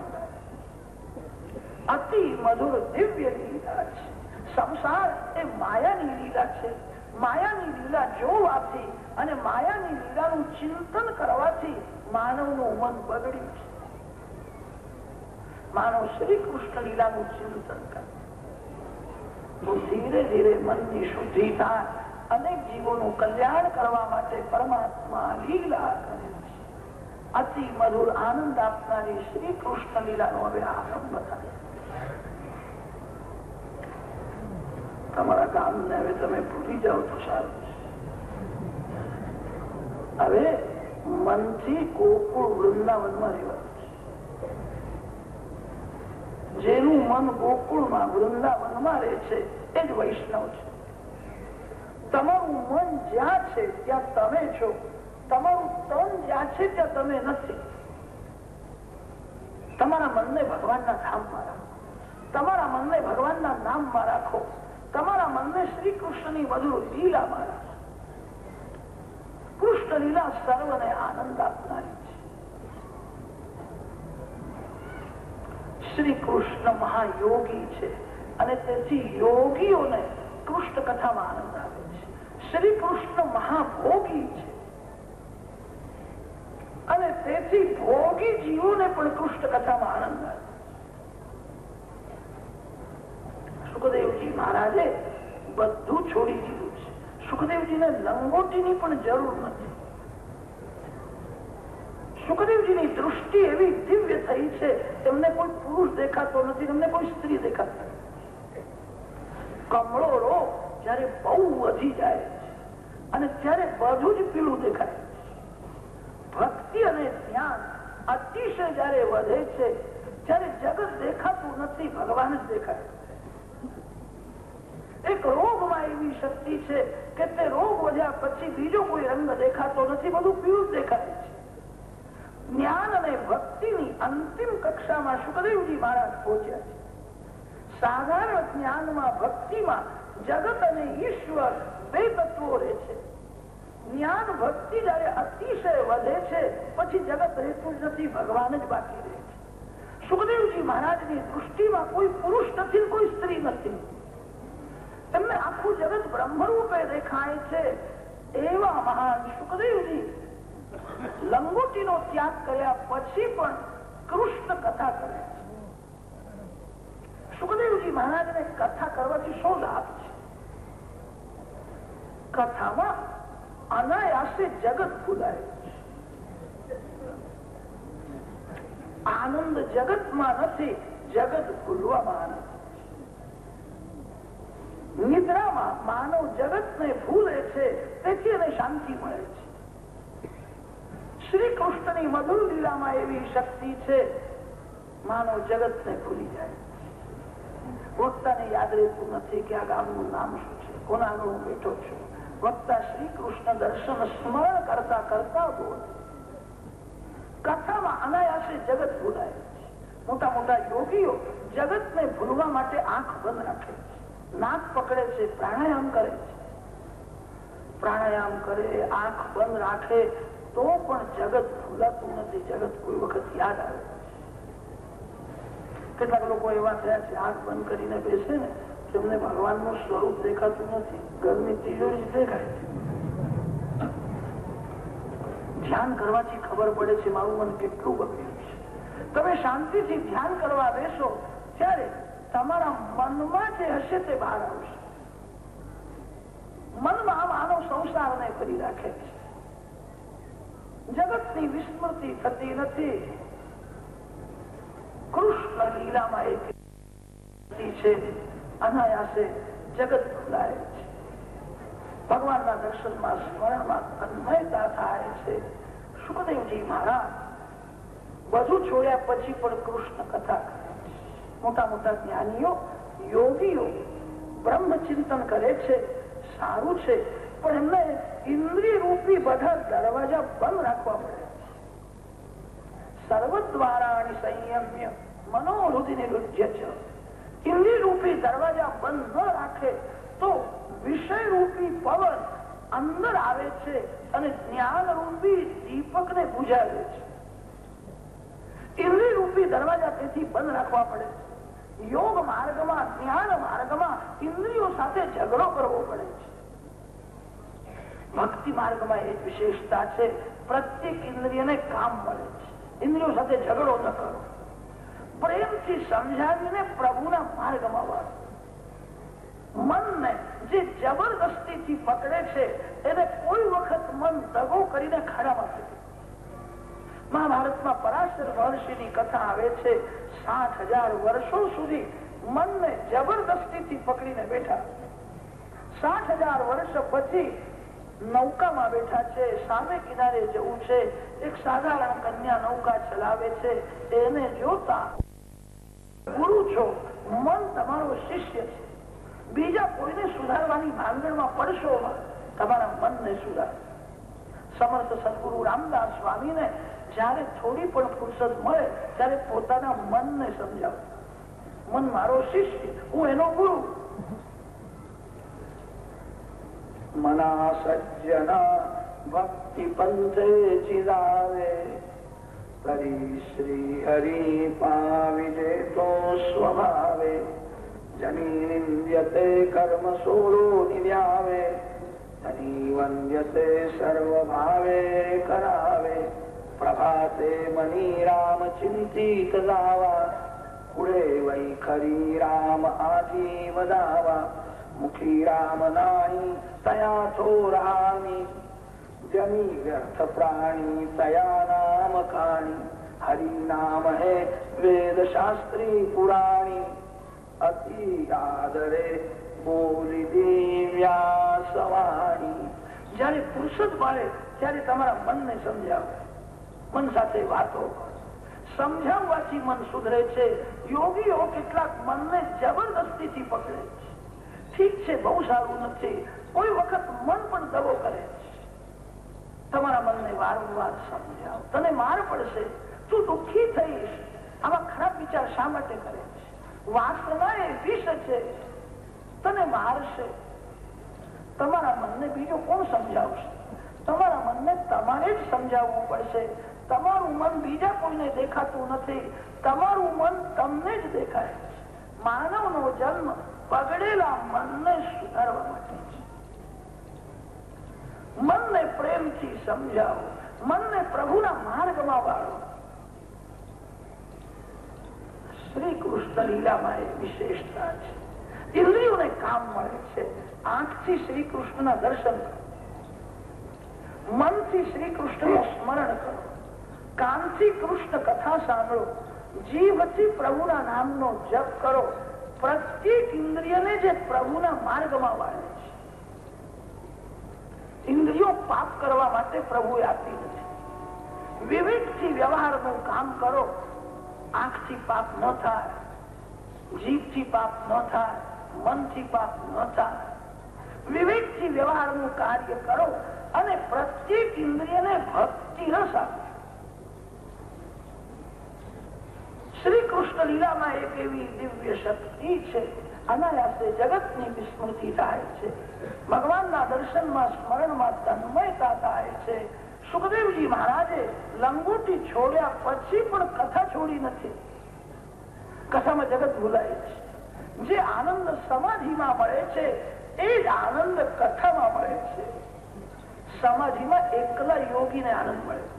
અતિ મધુર દિવ્ય લીલા છે. સંસાર એ માયાની લીલા છે. માયાની લીલા જોવાથી અને માયાની લીલાનું ચિંતન કરવાથી માનવનું મન બગડ્યું છે. માનવ શ્રી કૃષ્ણ લીલાનું ચિંતન કરે તો ધીરે ધીરે મનની શુદ્ધિ થાય. અનેક જીવોનું કલ્યાણ કરવા માટે પરમાત્મા લીલા કરે છે. અતિ મધુર આનંદ આપનારી શ્રી કૃષ્ણ લીલાનો હવે આરંભ થાય. તમારા કામને હવે તમે ભૂલી જાઓ તો સારું. હવે મનથી ગોકુળ વૃંદાવનમાં રહેવાનું છે. જેનું મન ગોકુળમાં વૃંદાવનમાં રહે છે એ જ વૈષ્ણવ છે. તમારું મન જ્યાં છે ત્યાં તમે છો, તમારું તન જ્યાં છે ત્યાં તમે નથી. તમારા મનને ભગવાનના ધામમાં રાખો, તમારા મનને ભગવાનના નામમાં રાખો, તમારા મનને શ્રી કૃષ્ણની મધુર લીલામાં રાખો. કૃષ્ણ લીલા સર્વને આનંદ આપનારી છે. શ્રી કૃષ્ણ મહાયોગી છે અને તેથી યોગીઓને કૃષ્ણ કથામાં આનંદ આવે છે. શ્રી કૃષ્ણ મહાભોગી છે અને તેથી ભોગી જીવોને પણ કૃષ્ણ કથામાં આનંદ આવે. સુખદેવજી મહારાજે બધું છોડી દીધું છે. સુખદેવજીને લંગોટીની પણ જરૂર નથી. સુખદેવજીની દૃષ્ટિ એવી દિવ્ય થઈ છે, તેમને કોઈ પુરુષ દેખાતો નથી, તેમને કોઈ સ્ત્રી દેખાતી નથી. કમળો રોગ જયારે બહુ વધી જાય છે અને ત્યારે બધું જ પીળું દેખાય છે. ભક્તિ અને ધ્યાન અતિશય જયારે વધે છે ત્યારે જગત દેખાતું નથી, ભગવાન જ દેખાય. એક રોગમાં એવી શક્તિ છે કે તે રોગ વધ્યા પછી બીજો કોઈ રંગ દેખાતો નથી, બધું પીળું દેખાય છે. જ્ઞાન અને ભક્તિની અંતિમ કક્ષામાં સુખદેવજી મહારાજ પહોંચ્યા છે. સાધારણ જ્ઞાનમાં ભક્તિમાં જગત અને ઈશ્વર બે તત્વો રહે છે. જ્ઞાન ભક્તિ જયારે અતિશય વધે છે પછી જગત રહેતું જ નથી, ભગવાન જ બાકી રહે છે. સુખદેવજી મહારાજની દૃષ્ટિમાં કોઈ પુરુષ નથી, કોઈ સ્ત્રી નથી. તેમને આખું જગત બ્રહ્મરૂપે દેખાય છે. એવા મહાન સુખદેવજી લંગોટીનો ત્યાગ કર્યા પછી પણ કૃષ્ણ કથા કરે છે. સુખદેવજી મહારાજને કથા કરવાથી શું લાભ છે? કથામાં અનાયાસે જગત ભૂલાય છે. આનંદ જગતમાં નથી, જગત ભૂલવામાં આનંદ. નિદ્રામાં માનવ જગતને ભૂલે છે, તેથી એને શાંતિ મળે છે. શ્રી કૃષ્ણની મધુર લીલામાં એવી શક્તિ છે, માનવ જગતને ભૂલી જાય. વક્તાને યાદ રહેતું નથી કે આ ગામનું નામ શું છે, કોના આગળ હું બેઠો છું. વક્તા શ્રી કૃષ્ણ દર્શન સ્મરણ કરતા કરતા બોલે. કથામાં અનાયાસે જગત ભૂલાય છે. મોટા મોટા યોગીઓ જગતને ભૂલવા માટે આંખ બંધ રાખે છે, નાક પકડે છે, પ્રાણાયામ કરે છે. પ્રાણાયામ કરે, આંખ બંધ રાખે તો પણ જગત ભૂલાતું નથી, જગત કોઈ વખત યાદ આવે. કેટલાક લોકો એવા થયા છે, આંખ બંધ કરીને બેસે ને તેમને ભગવાનનું સ્વરૂપ દેખાતું નથી, ઘરની તિજોરી દેખાય છે. ધ્યાન કરવાથી ખબર પડે છે મારું મન કેટલું બગડ્યું છે. તમે શાંતિથી ધ્યાન કરવા બેસો ત્યારે તમારા મનમાં જે હશે તે બહાર આવશે. મનમાં માનવ સંસારને કરી રાખે છે. જગતની વિસ્મૃતિ થતી નથી. કૃષ્ણ લીલામાં એક છે, અનાયાસે જગત ભૂલાય છે. ભગવાનના દર્શનમાં સ્મરણમાં તન્મયતા થાય છે. સુખદેવજી મહારાજ બધું છોડ્યા પછી પણ કૃષ્ણ કથા કરે છે. મોટા મોટા જ્ઞાનીઓ યોગીઓ બ્રહ્મ ચિંતન કરે છે, સારું છે, પણ એમને ઇન્દ્રિય રૂપી બધા દરવાજા બંધ રાખવા પડે છે. સર્વદ્વારાણી સંયમ્ય મનોહૃદય નિરુધ્ય છે. ઇન્દ્રિય રૂપી દરવાજા બંધ ન રાખે તો વિષય રૂપી પવન અંદર આવે છે અને જ્ઞાન રૂપી દીપક ને બુઝાવે છે. ઇન્દ્રિય રૂપી દરવાજા તેથી બંધ રાખવા પડે છે. યોગ માર્ગમાં, જ્ઞાન માર્ગમાં ઇન્દ્રિયો સાથે ઝઘડો કરવો પડે છે. ભક્તિ માર્ગમાં એ વિશેષતા છે, પ્રત્યેક ઇન્દ્રિયને કામ મળે છે. ઇન્દ્રિયો સાથે ઝઘડો ન કરો, પ્રેમથી સમજાવીને પ્રભુના માર્ગમાં વાળો. મનને જે જબરદસ્તીથી પકડે છે એને કોઈ વખત મન દગો કરીને ખાડામાં ફેંકે. મહાભારતમાં પરાશર મહર્ષિની કથા આવે છે. સાઠ હજાર વર્ષો સુધી મનને જબરદસ્તીથી પકડીને બેઠા. સાઠ હજાર વર્ષ પછી નૌકામાં બેઠા છે, સામે કિનારે જવું છે, એક સાધારણ કન્યા નૌકા ચલાવે છે, એને જોતા ગુરુ છો, મન તમારો શિષ્ય છે, બીજા કોઈને સુધારવાની ભાંગણમાં પડશો, તમારા મનને સુધાર. સમર્થ સદગુરુ રામદાસ સ્વામીને જયારે થોડી પણ ફુરસદ મળે ત્યારે પોતાના મનને સમજાવે, મન મારો શિષ્ય, હું એનો ગુરુ. મના સજ્જના ભક્તિ પંથે ચિરાવે, કરી શ્રી હરિ પાવિજે તો સ્વભાવે, જની નિંદ્યતે કર્મ સોરો નિવ્યાવે, ધની વંદ્યતે સર્વ ભાવે કરાવે, પ્રભાતે મની રામ ચિંતિત દાવા, ઉડે વૈ ખરી રામ આજીવ દાવા, મુખી રામ નાહી તયા થોરાની, જની વ્યર્થ પ્રાણી તયા નામ કાણી, હરિ નામ હે વેદ શાસ્ત્રી પુરાણી, અતિ આદરે બોલી દિવ્યા સવાણી. જયારે ફુરસદ મળે ત્યારે તમારા મનને સમજાવો, મન સાથે વાતો સમજાવવાથી મન સુધરે છે. યોગીઓ કેટલાક મનને જબરદસ્તીથી પકડે છે. ઠીક છે, બહુ સારું નથી, કોઈ વખત મન પણ દબો કરે છે. તમારા મનને વારંવાર સમજાવો, તને માર પડશે, તું દુઃખી થઈશ, આવા ખરાબ વિચાર શા માટે કરે છે? વાસના એ વિષ છે, તને મારશે. તમારા મનને બીજું કોણ સમજાવશે? તમારા મનને તમારે જ સમજાવવું પડશે. તમારું મન બીજા કોઈને દેખાતું નથી, તમારું મન તમને જ દેખાય છે. માનવનો જન્મ બગડેલા મનને સુધારવા માટે છે. મનને પ્રેમથી સમજાવો, મનને પ્રભુના માર્ગમાં વાળો. શ્રી કૃષ્ણ લીલામાં એક વિશેષતા છે. ઇન્દ્રિયોને કામ મળે છે. આંખથી શ્રી કૃષ્ણના દર્શન કરો, મનથી શ્રી કૃષ્ણનું સ્મરણ કરો, કાનથી કૃષ્ણ કથા સાંભળો, જીભથી પ્રભુના નામનો જપ કરો. પ્રત્યેક ઇન્દ્રિયને જે પ્રભુના માર્ગમાં વાળે છે. ઇન્દ્રિયો પાપ કરવા માટે પ્રભુએ આપી નથી. વિવેકથી વ્યવહારનું કામ કરો. આંખથી પાપ ન થાય, જીભથી પાપ ન થાય, મનથી પાપ ન થાય. વિવેકથી વ્યવહારનું કાર્ય કરો અને પ્રત્યેક ઇન્દ્રિયને ભક્તિ રસ આપો. શ્રી કૃષ્ણ લીલામાં એક એવી દિવ્ય શક્તિ છે, અનાયાસે જગતની વિસ્મૃતિ થાય છે. ભગવાનના દર્શનમાં સ્મરણમાં તન્મયતા થાય છે. સુખદેવજી મહારાજે લંગોટી છોડ્યા પછી પણ કથા છોડી નથી. કથામાં જગત ભૂલાય છે. જે આનંદ સમાધિમાં મળે છે એ જ આનંદ કથામાં મળે છે. સમાધિમાં એકલા યોગીને આનંદ મળે છે.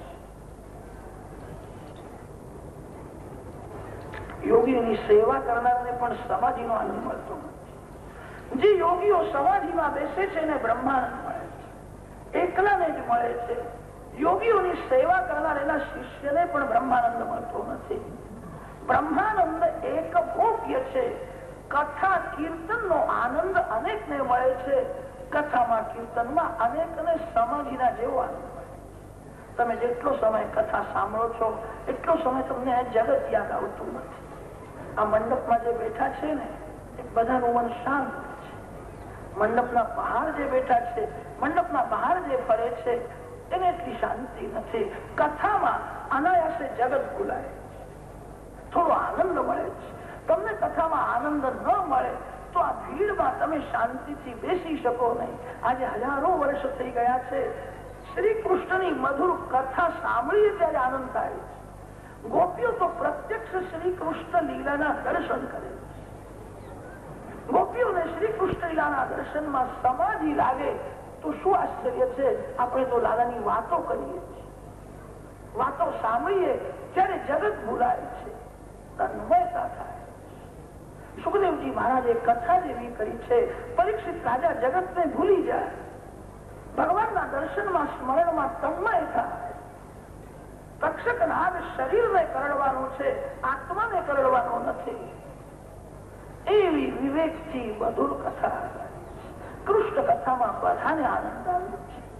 યોગીની સેવા કરનારને પણ સમાધિનો આનંદ મળતો નથી. જે યોગીઓ સમાધિમાં બેસે છે એને બ્રહ્માનંદ મળે છે, એકલાને જ મળે છે. યોગીઓની સેવા કરનાર એના શિષ્યને પણ બ્રહ્માનંદ મળતો નથી. બ્રહ્માનંદ એક ભોગ્ય છે. કથા કીર્તનનો આનંદ અનેકને મળે છે. કથામાં કીર્તનમાં અનેકને સમાધિના જેવો આનંદ મળે. તમે જેટલો સમય કથા સાંભળો છો એટલો સમય તમને જગત યાદ આવતું નથી. આ મંડપમાં જે બેઠા છે ને એ બધાનું મન શાંત છે. મંડપના બહાર જે બેઠા છે, મંડપના બહાર જે ફરે છે એને એટલી શાંતિ નથી. કથામાં અનાયાસે જગત ભૂલાય, થોડો આનંદ મળે છે. તમને કથામાં આનંદ ન મળે તો આ ભીડમાં તમે શાંતિથી બેસી શકો નહીં. આજે હજારો વર્ષ થઈ ગયા છે. શ્રી કૃષ્ણની મધુર કથા સાંભળીએ ત્યારે આનંદ થાય છે. ગોપીઓ તો પ્રત્યક્ષ શ્રી કૃષ્ણ લીલાના દર્શન કરે છે. ગોપીઓને શ્રી કૃષ્ણ લીલાના દર્શનમાં સમાધિ લાગે તો શું આશ્ચર્ય છે. આપણે તો લાલાની વાતો કરીએ છીએ, વાતો સાંભળીએ ત્યારે જગત ભૂલાય છે, તન્મયતા થાય. સુખદેવજી મહારાજે કથા જેવી કરી છે. પરીક્ષિત રાજા જગતને ભૂલી જાય, ભગવાનના દર્શનમાં સ્મરણમાં તન્મય થાય. તક્ષક નાગ શરીરને કરડવાનું છે, આત્માને કરડવાનો નથી. એવી વિવેકથી મધુર કથા. કૃષ્ણ કથામાં બધાને આનંદ આવે છે.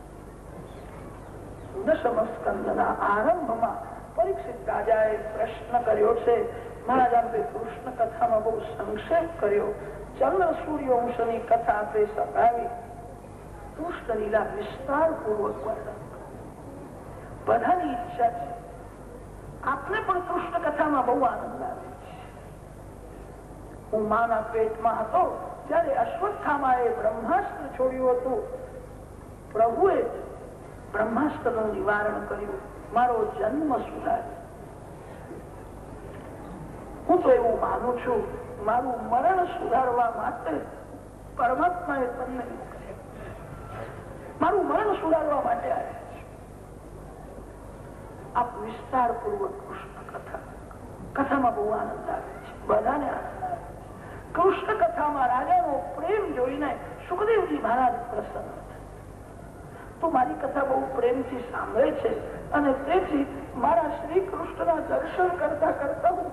દશમ સ્કંદના આરંભમાં પરીક્ષિત રાજાએ પ્રશ્ન કર્યો છે. મહારાજ આપે કૃષ્ણ કથામાં બહુ સંક્ષેપ કર્યો. ચંદ્ર સૂર્યવંશની કથા આપે સંભળાવી. કૃષ્ણ લીલા વિસ્તાર પૂર્વક વર્ણન. બધાની ઈચ્છા છે આપને પણ કૃષ્ણ કથામાં બહુ આનંદ આવે છે. હું માના પેટમાં હતો ત્યારે અશ્વત્થામાએ બ્રહ્માસ્ત્ર છોડ્યું હતું. પ્રભુએ બ્રહ્માસ્ત્ર નું નિવારણ કર્યું, મારો જન્મ સુધાર્યો. હું તો એવું માનું છું મારું મરણ સુધારવા માટે પરમાત્માએ તમને મોકલ્યા. મારું મરણ સુધારવા માટે આવ્યા છે. આપ વિસ્તાર પૂર્વક કૃષ્ણ કથા કથામાં બહુ આનંદ આવે છે, બધાને આનંદ આવે છે. કૃષ્ણ કથામાં રાજાનો પ્રેમ જોઈને સુખદેવજી મહારાજ પ્રસન્ન હતા. તો મારી કથા બહુ પ્રેમથી સાંભળે છે અને તેથી મારા શ્રી કૃષ્ણના દર્શન કરતા કરતા હું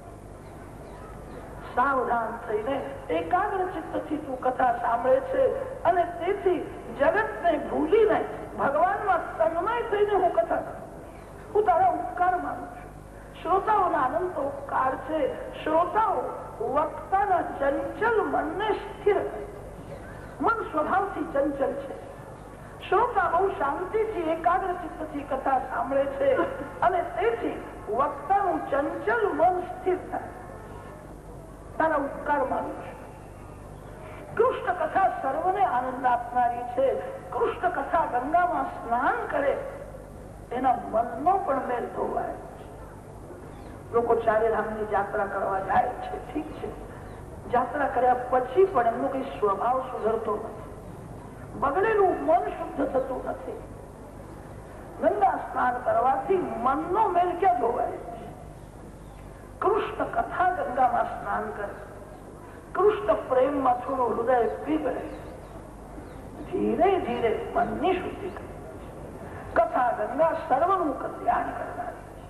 સાવધાન થઈને એકાગ્ર ચિત્તથી તું કથા સાંભળે છે અને તેથી જગતને ભૂલીને ભગવાનમાં તન્મય થઈને હું કથા કરું. હું તારા ઉપકાર માનું છું. શ્રોતાઓના અનંત ઉપકાર છે. શ્રોતાઓ વક્તાના ચંચલ મનને સ્થિર કરે. મન સ્વભાવથી ચંચલ છે. શ્રોતા બહુ શાંતિથી એકાગ્ર ચિત્તથી કથા સાંભળે છે અને તેથી વક્તાનું ચંચલ મન સ્થિર થાય. તારા ઉપકાર માનું છું. કૃષ્ણ કથા સર્વને આનંદ આપનારી છે. કૃષ્ણ કથા ગંગામાં સ્નાન કરે એના મનનો પણ મેલ ધોવાય. લોકો ચારે ધામની યાત્રા કરવા જાય છે, ઠીક છે. યાત્રા કર્યા પછી પણ એમનો કઈ સ્વભાવ સુધરતો નથી. બગડેલું મન શુદ્ધ થતું નથી. ગંગા સ્નાન કરવાથી મનનો મેલ ક્યાં ધોવાય છે? કૃષ્ણ કથા ગંગામાં સ્નાન કરે. કૃષ્ણ પ્રેમમાં થોડું હૃદય પીગળે. ધીરે ધીરે મનની શુદ્ધિ કરે. કથા ગંગા સર્વનું કલ્યાણ કરનારી છે.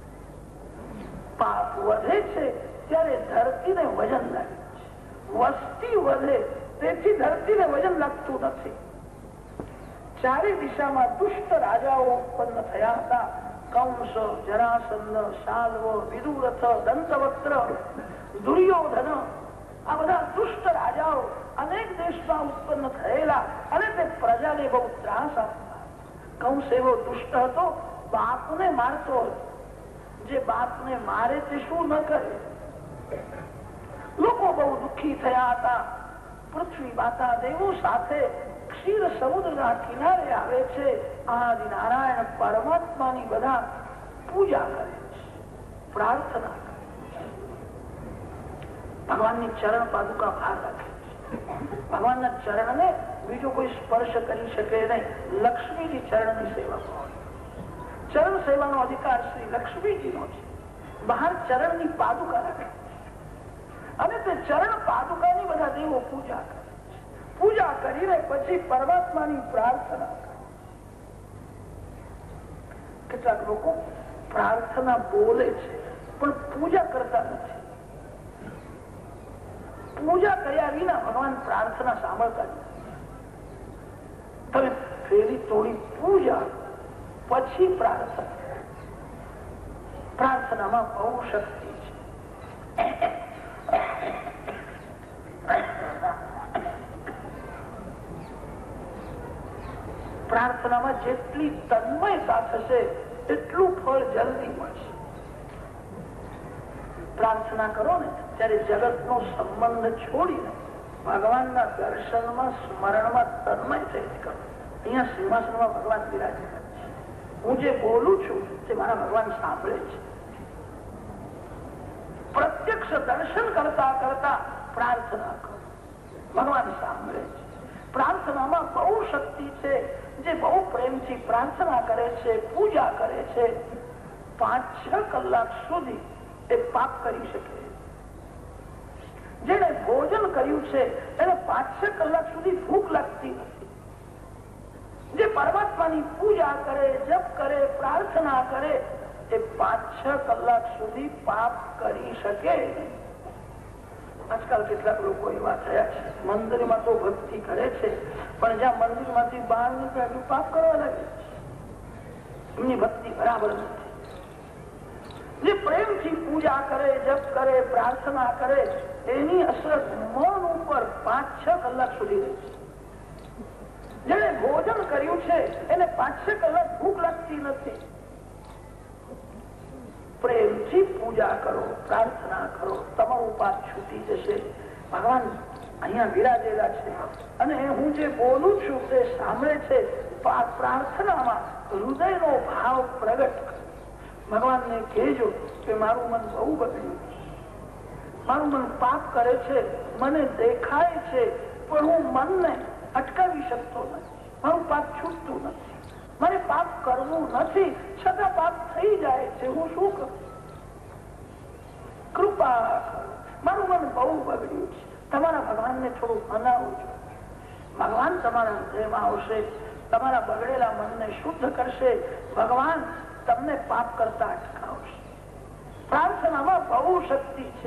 પાપ વધે છે ત્યારે ધરતીને વજન લાગે છે. વસ્તી વધે તેથી ધરતીને વજન લાગતું નથી. ચારે દિશામાં દુષ્ટ રાજાઓ ઉત્પન્ન થયા હતા. કંસ, જરાસંધ, શાલ્વ, વિદુરથ, દંતવક્ત્ર, દુર્યોધન, આ બધા દુષ્ટ રાજાઓ અનેક દેશમાં ઉત્પન્ન થયેલા અને તે પ્રજાને બહુ ત્રાસ આપતા. કંસ એવો દુષ્ટ હતો, બાપને મારતો હતો. જે બાપને મારે તે શું ન કરે. લોકો બહુ દુઃખી થયા હતા. પૃથ્વી માતા દેવો સાથે ક્ષીર સમુદ્રના કિનારે આવે છે. આદિ નારાયણ પરમાત્માની બધા પૂજા કરે છે, પ્રાર્થના કરે છે. ભગવાનની ચરણ પાદુકા બહાર રાખે છે. ભગવાનના ચરણને બીજો કોઈ સ્પર્શ કરી શકે નહીં. લક્ષ્મીજી ચરણની સેવા કરે. ચરણ સેવાનો અધિકાર શ્રી લક્ષ્મીજીનો છે. બહાર ચરણની પાદુકા રાખે અને તે ચરણ પાદુકાની બધા દેવો પૂજા કરે. પૂજા કરીને પછી પરમાત્માની પ્રાર્થના કરે. કેટલાક લોકો પ્રાર્થના બોલે છે પણ પૂજા કરતા નથી. પૂજા કર્યા વિના ભગવાન પ્રાર્થના સાંભળતા નથી. તમે ફેરી તોડી પૂજા પછી પ્રાર્થના. પ્રાર્થનામાં બહુ શક્તિ છે. પ્રાર્થનામાં જેટલી તન્મયતા થશે એટલું ફળ જલ્દી મળશે. પ્રાર્થના કરો ને ત્યારે જગતનો સંબંધ છોડીને ભગવાનના દર્શનમાં સ્મરણમાં તન્મય થઈ કરો. અહીંયા સિંહાસનમાં ભગવાન બિરાજેલા છે. હું જે બોલું છું તે મારા ભગવાન સાંભળે છે. પ્રત્યક્ષ દર્શન કરતા કરતા પ્રાર્થના કરો, ભગવાન સાંભળે છે. પ્રાર્થનામાં બહુ શક્તિ છે. જે બહુ પ્રેમથી પ્રાર્થના કરે છે, પૂજા કરે છે, પાંચ છ કલાક સુધી એ પાપ કરી શકે. જેને ભોજન કર્યું છે એને પાંચ છ કલાક સુધી ભૂખ લાગતી નથી. જે પરમાત્માની પૂજા કરે, જપ કરે, પ્રાર્થના કરે એ પાંચ છ કલાક સુધી પાપ કરી શકે. આજકાલ કેટલાક લોકો એવા થયા છે, મંદિરમાં તો ભક્તિ કરે છે પણ જ્યાં મંદિર માંથી બહાર નીકળે પાપ કરવા લાગે છે. એમની ભક્તિ બરાબર નથી. જે પ્રેમથી પૂજા કરે, જપ કરે, પ્રાર્થના કરે, એની અસર મન ઉપર પાંચ છ કલાક સુધી રહે છે. જેને ભોજન કર્યું છે એને પાંચ છ કલાક ભૂખ લાગતી નથી. પ્રેમથી પૂજા કરો, પ્રાર્થના કરો, તમારું પાપ છૂટી જશે. ભગવાન અહીંયા વિરાજેલા છે અને હું જે બોલું છું તે સાંભળે છે. પ્રાર્થનામાં હૃદયનો ભાવ પ્રગટ કરો. ભગવાનને કહેજો કે મારું મન બહુ બગડ્યું છે, મારું મન પાપ કરે છે, મને દેખાય છે પણ હું મનને અટકાવી શકતો નથી, મારું પાપ છૂટતું નથી, મારે પાપ કરવું નથી છતાં પાપ થઈ જાય છે, હું શું કરું? કૃપા કરો, મારું મન બહુ બગડ્યું છે. તમારા ભગવાનને થોડું મનાવું છું. ભગવાન તમારા હૃદયમાં આવશે, તમારા બગડેલા મનને શુદ્ધ કરશે. ભગવાન તમને પાપ કરતા અટકાવશે. પ્રાર્થનામાં બહુ શક્તિ છે.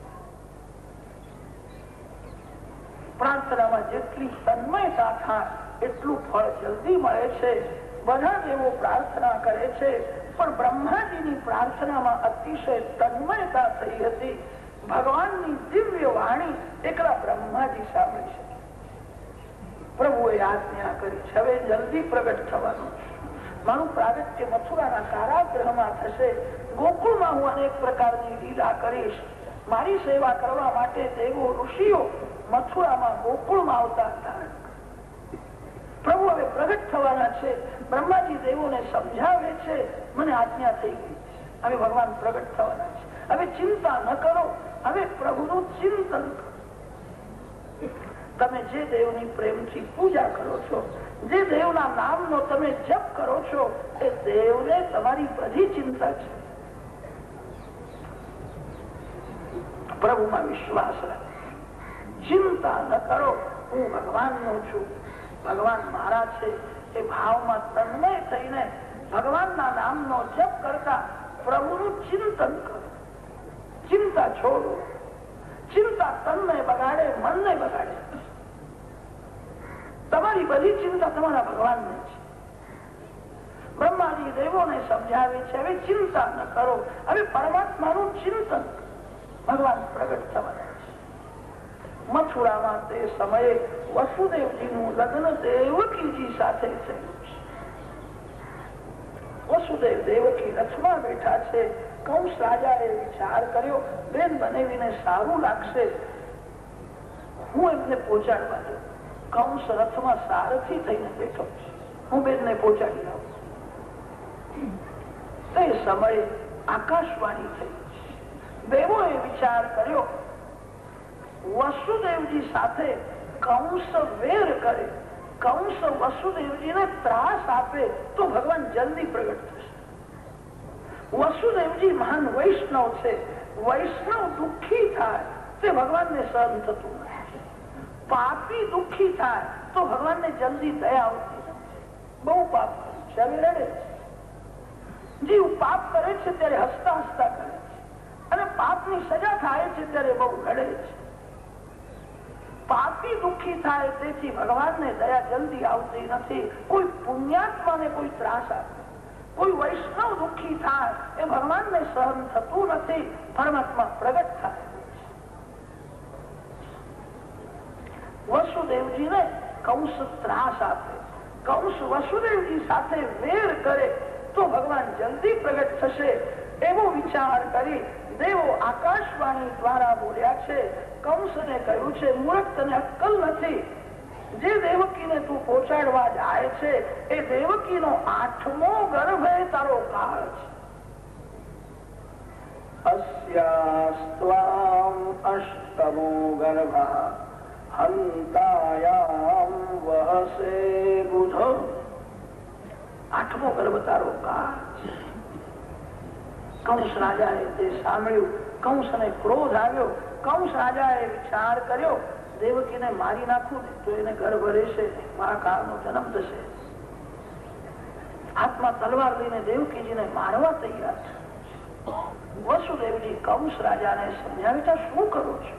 પ્રાર્થનામાં જેટલી તન્મયતા થાય એટલું ફળ જલ્દી મળે છે. બધા દેવો પ્રાર્થના કરે છે પણ બ્રહ્માજીની પ્રાર્થનામાં અતિશય તન્મયતા થઈ હતી. ભગવાનની દિવ્ય વાણી એકલા બ્રહ્માજી સાંભળી શકે. પ્રભુએ આજ્ઞા કરી છે હવે જલ્દી પ્રગટ થવાનું છે. મારું પ્રાગટ્ય મથુરાના કારાગૃહમાં થશે. ગોકુળમાં હું અનેક પ્રકારની લીલા કરીશ. મારી સેવા કરવા માટે દેવો ઋષિઓ મથુરામાં ગોકુળમાં આવતા હતા. પ્રભુ હવે પ્રગટ થવાના છે. બ્રહ્માજી દેવોને સમજાવે છે મને આજ્ઞા થઈ ગઈ છે, હવે ભગવાન પ્રગટ થવાના છે. હવે ચિંતા ન કરો, હવે પ્રભુનું ચિંતન કરો. તમે જે દેવની પ્રેમથી પૂજા કરો છો, જે દેવના નામનો તમે જપ કરો છો, એ દેવને તમારી બધી ચિંતા છે. પ્રભુમાં વિશ્વાસ રાખો, ચિંતા ન કરો. હું ભગવાનનો છું, ભગવાન મારા છે. એ ભાવમાં તન્મય થઈને ભગવાનના નામનો જપ કરતા પ્રભુનું ચિંતન કરો. ચિંતા છોડો. ચિંતા તનને બગાડે, મનને બગાડે. તમારી બધી ચિંતા તમારા ભગવાનને છે. બ્રહ્માજી દેવોને સમજાવે છે હવે ચિંતા ન કરો, હવે પરમાત્માનું ચિંતન. ભગવાન પ્રગટ થવાના છે. મથુરામાં તે સમયે વસુદેવજીનું લગ્ન દેવકીજી સાથે થયું છે. વસુદેવ દેવકી રથમાં બેઠા છે. કંસ રાજાએ વિચાર કર્યો બેન બનાવીને સારું લાગશે, હું એમને પહોંચાડવા દઉં. કંસ રથમાં સારથી થઈને બેઠો છે, હું બેનને પહોંચાડી આવું. તે સમયે આકાશવાણી થઈ. દેવોએ વિચાર કર્યો વસુદેવજી સાથે કંસ વેર કરે, કંસ વસુદેવજીને ત્રાસ આપે તો ભગવાન જલ્દી પ્રગટ થશે. વસુદેવજી મહાન વૈષ્ણવ છે. વૈષ્ણવ દુઃખી થાય તે ભગવાનને સહન થતું નથી. પાપી દુઃખી થાય તો ભગવાનને જલ્દી દયા આવતી નથી. બહુ પાપ કરે છે, રડે છે. જીવ પાપ કરે છે ત્યારે હસતા હસતા કરે છે અને પાપની સજા થાય છે ત્યારે બહુ રડે છે. પાપી દુઃખી થાય તેથી ભગવાનને દયા જલ્દી આવતી નથી. કોઈ પુણ્યાત્માને કોઈ ત્રાસ આપે, કોઈ વૈષ્ણવ દુઃખી થાય એ ભગવાનને સહન થતું નથી. પરમાત્મા પ્રગટ થાય. વસુદેવજીને કંસ ત્રાસ આપે, કંસ વસુદેવજી સાથે વેર કરે તો ભગવાન જલ્દી પ્રગટ થશે. એવો વિચાર કરી દેવો આકાશવાણી દ્વારા બોલ્યા છે. કંસને કહ્યું છે મૂર્ખ, તને અક્કલ નથી. જે દેવકીને તું પહોંચાડવા જાય છે એ દેવકીનો આઠમો ગર્ભ એ તારો કાળ છે. અસ્યાસ્ત્વામ અષ્ટમો ગર્ભ હંતાયામ વહસે બુધો. આઠમો ગર્ભ તારો કાળ છે. કંસ રાજાએ તે સાંભળ્યું. કંસને ક્રોધ આવ્યો. કંસ રાજાએ વિચાર કર્યો દેવકીને મારી નાખું ને તો એને ગર્ભ રહેશે, મારા કાળનો જન્મ થશે. હાથમાં તલવાર લઈને દેવકીજીને મારવા તૈયાર છે. વસુદેવજી કંસ રાજાને સમજાવી શું કરો છો?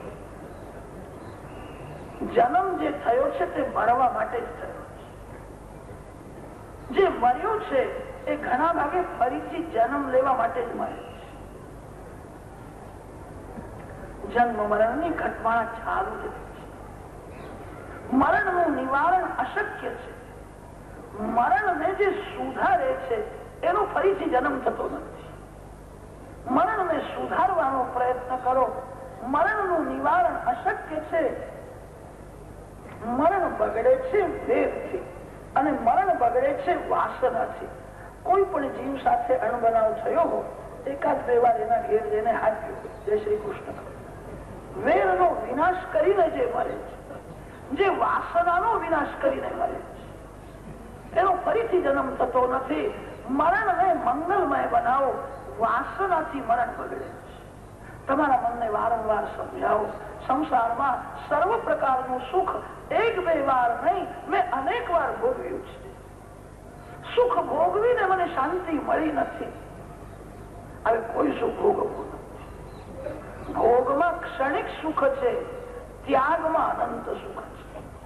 જન્મ જે થયો છે તે મરવા માટે જ થયો છે. જે મર્યો છે એ ઘણા ભાગે ફરીથી જન્મ લેવા માટે જ મળે છે. જન્મ મરણની ઘટના ચાલુ જ છે. મરણનું નિવારણ અશક્ય છે. મરણને જે સુધારે છે એનો ફરીથી જન્મ થતો નથી. મરણને સુધારવાનો પ્રયત્ન કરો. મરણનું નિવારણ અશક્ય છે. મરણ બગડે છે વેરથી અને મરણ બગડે છે વાસનાથી. કોઈ પણ જીવ સાથે અણબનાવ થયો હો, એકાદ બે વાર એના ઘેર જઈને હાથ્યો, જય શ્રી કૃષ્ણ, વેરનો વિનાશ કરીને જે મરે છે, જે વાસનાનો વિનાશ કરીને મરે છે, એનો ફરીથી જન્મ થતો નથી. મરણને મંગલમય બનાવો. વાસનાથી મરણ બગડે છે. તમારા મનને વારંવાર સમજાવો, સંસારમાં સર્વ પ્રકારનું સુખ એક બે વાર નહીં, મેં અનેક વાર ભોગવ્યું છે. સુખ ભોગવીને મને શાંતિ મળી નથી. હવે કોઈ સુખ ભોગવવું નથી. ભોગમાં ક્ષણિક સુખ છે, ત્યાગમાં અનંત સુખ છે.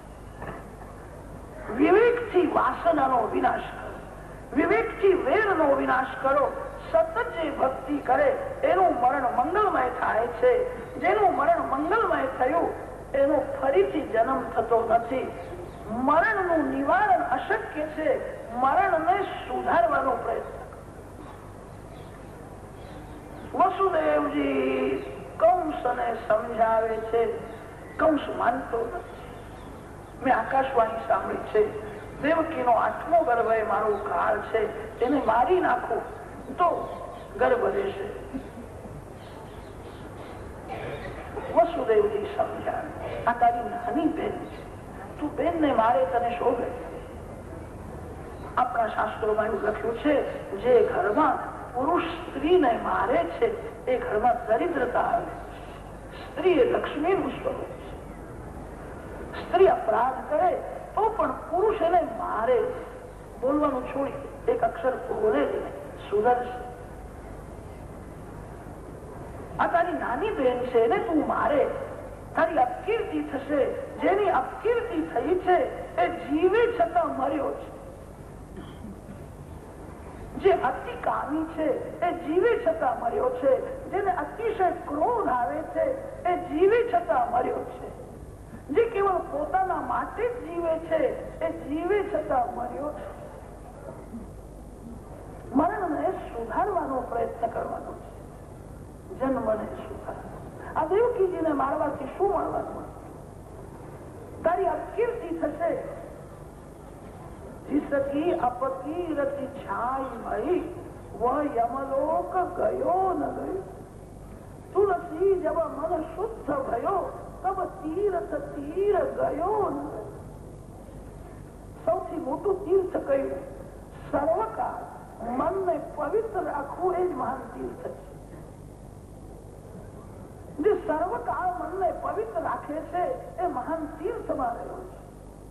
વિવેકથી વાસનાનો વિનાશ કરો. વિવેકથી વેરનો વિનાશ કરો. સતત જે ભક્તિ કરે એનું મરણ મંગલમય થાય છે. જેનું મરણ મંગલમય થયું એનો ફરીથી જન્મ થતો નથી. મરણનું નિવારણ અશક્ય છે. મરણને સુધારવાનો પ્રયત્ન કરો. વસુદેવજી કંસને સમજાવે છે. કંસ માનતો નથી. મેં આકાશવાણી સાંભળી છે, દેવકીનો આઠમો ગર્ભ એ મારો કાળ છે, એને મારી નાખું તો ગર્ભ રહેશે. વસુદેવજી સમજાવે, આ તારી નાની બેન છે, તું બેન ને મારે તને શોભે. આપણા શાસ્ત્રોમાં એવું લખ્યું છે, જે ઘરમાં પુરુષ સ્ત્રીને મારે છે એ ઘરમાં દરિદ્રતા આવે. સ્ત્રી એ લક્ષ્મીનું સ્વરૂપ છે. સ્ત્રી અપરાધ કરે તો પણ પુરુષ એને મારે, બોલવાનું છોડી એક અક્ષર બોલે જ નહીં, સુધરશે. આ તારી નાની બેન છે ને તું મારે, તારી અપકીર્તિ થશે. જેની અપકીર્તિ થઈ છે એ જીવે છતાં મર્યો છે. જે અતિ કામી છે એ જીવે છતાં મર્યો છે. જેને અતિશય ક્રોધ આવે છે એ જીવે છતાં મર્યો છે. જે કેવળ પોતાના માટે જ જીવે છે એ જીવે છતાં મર્યો છે. મરણને સુધારવાનો પ્રયત્ન કરવાનો છે. જન્મને સુધાર. આ દેવકીજીને મારવાથી શું મળવાનું? તારી અપકીર્તિ થશે. जिसकी अपकीर्ति छाई मई वह यमलोक गयो न गयो. तुलसी जब मन शुद्ध भयो तब तीर्थ तीर गयो ન ગયો. સૌથી મોટું તીર્થ કયું? સર્વકાળ મનને પવિત્ર રાખવું એ જ મહાન તીર્થ છે. જે સર્વકાળ મનને પવિત્ર રાખે છે એ મહાન તીર્થમાં રહ્યો છે.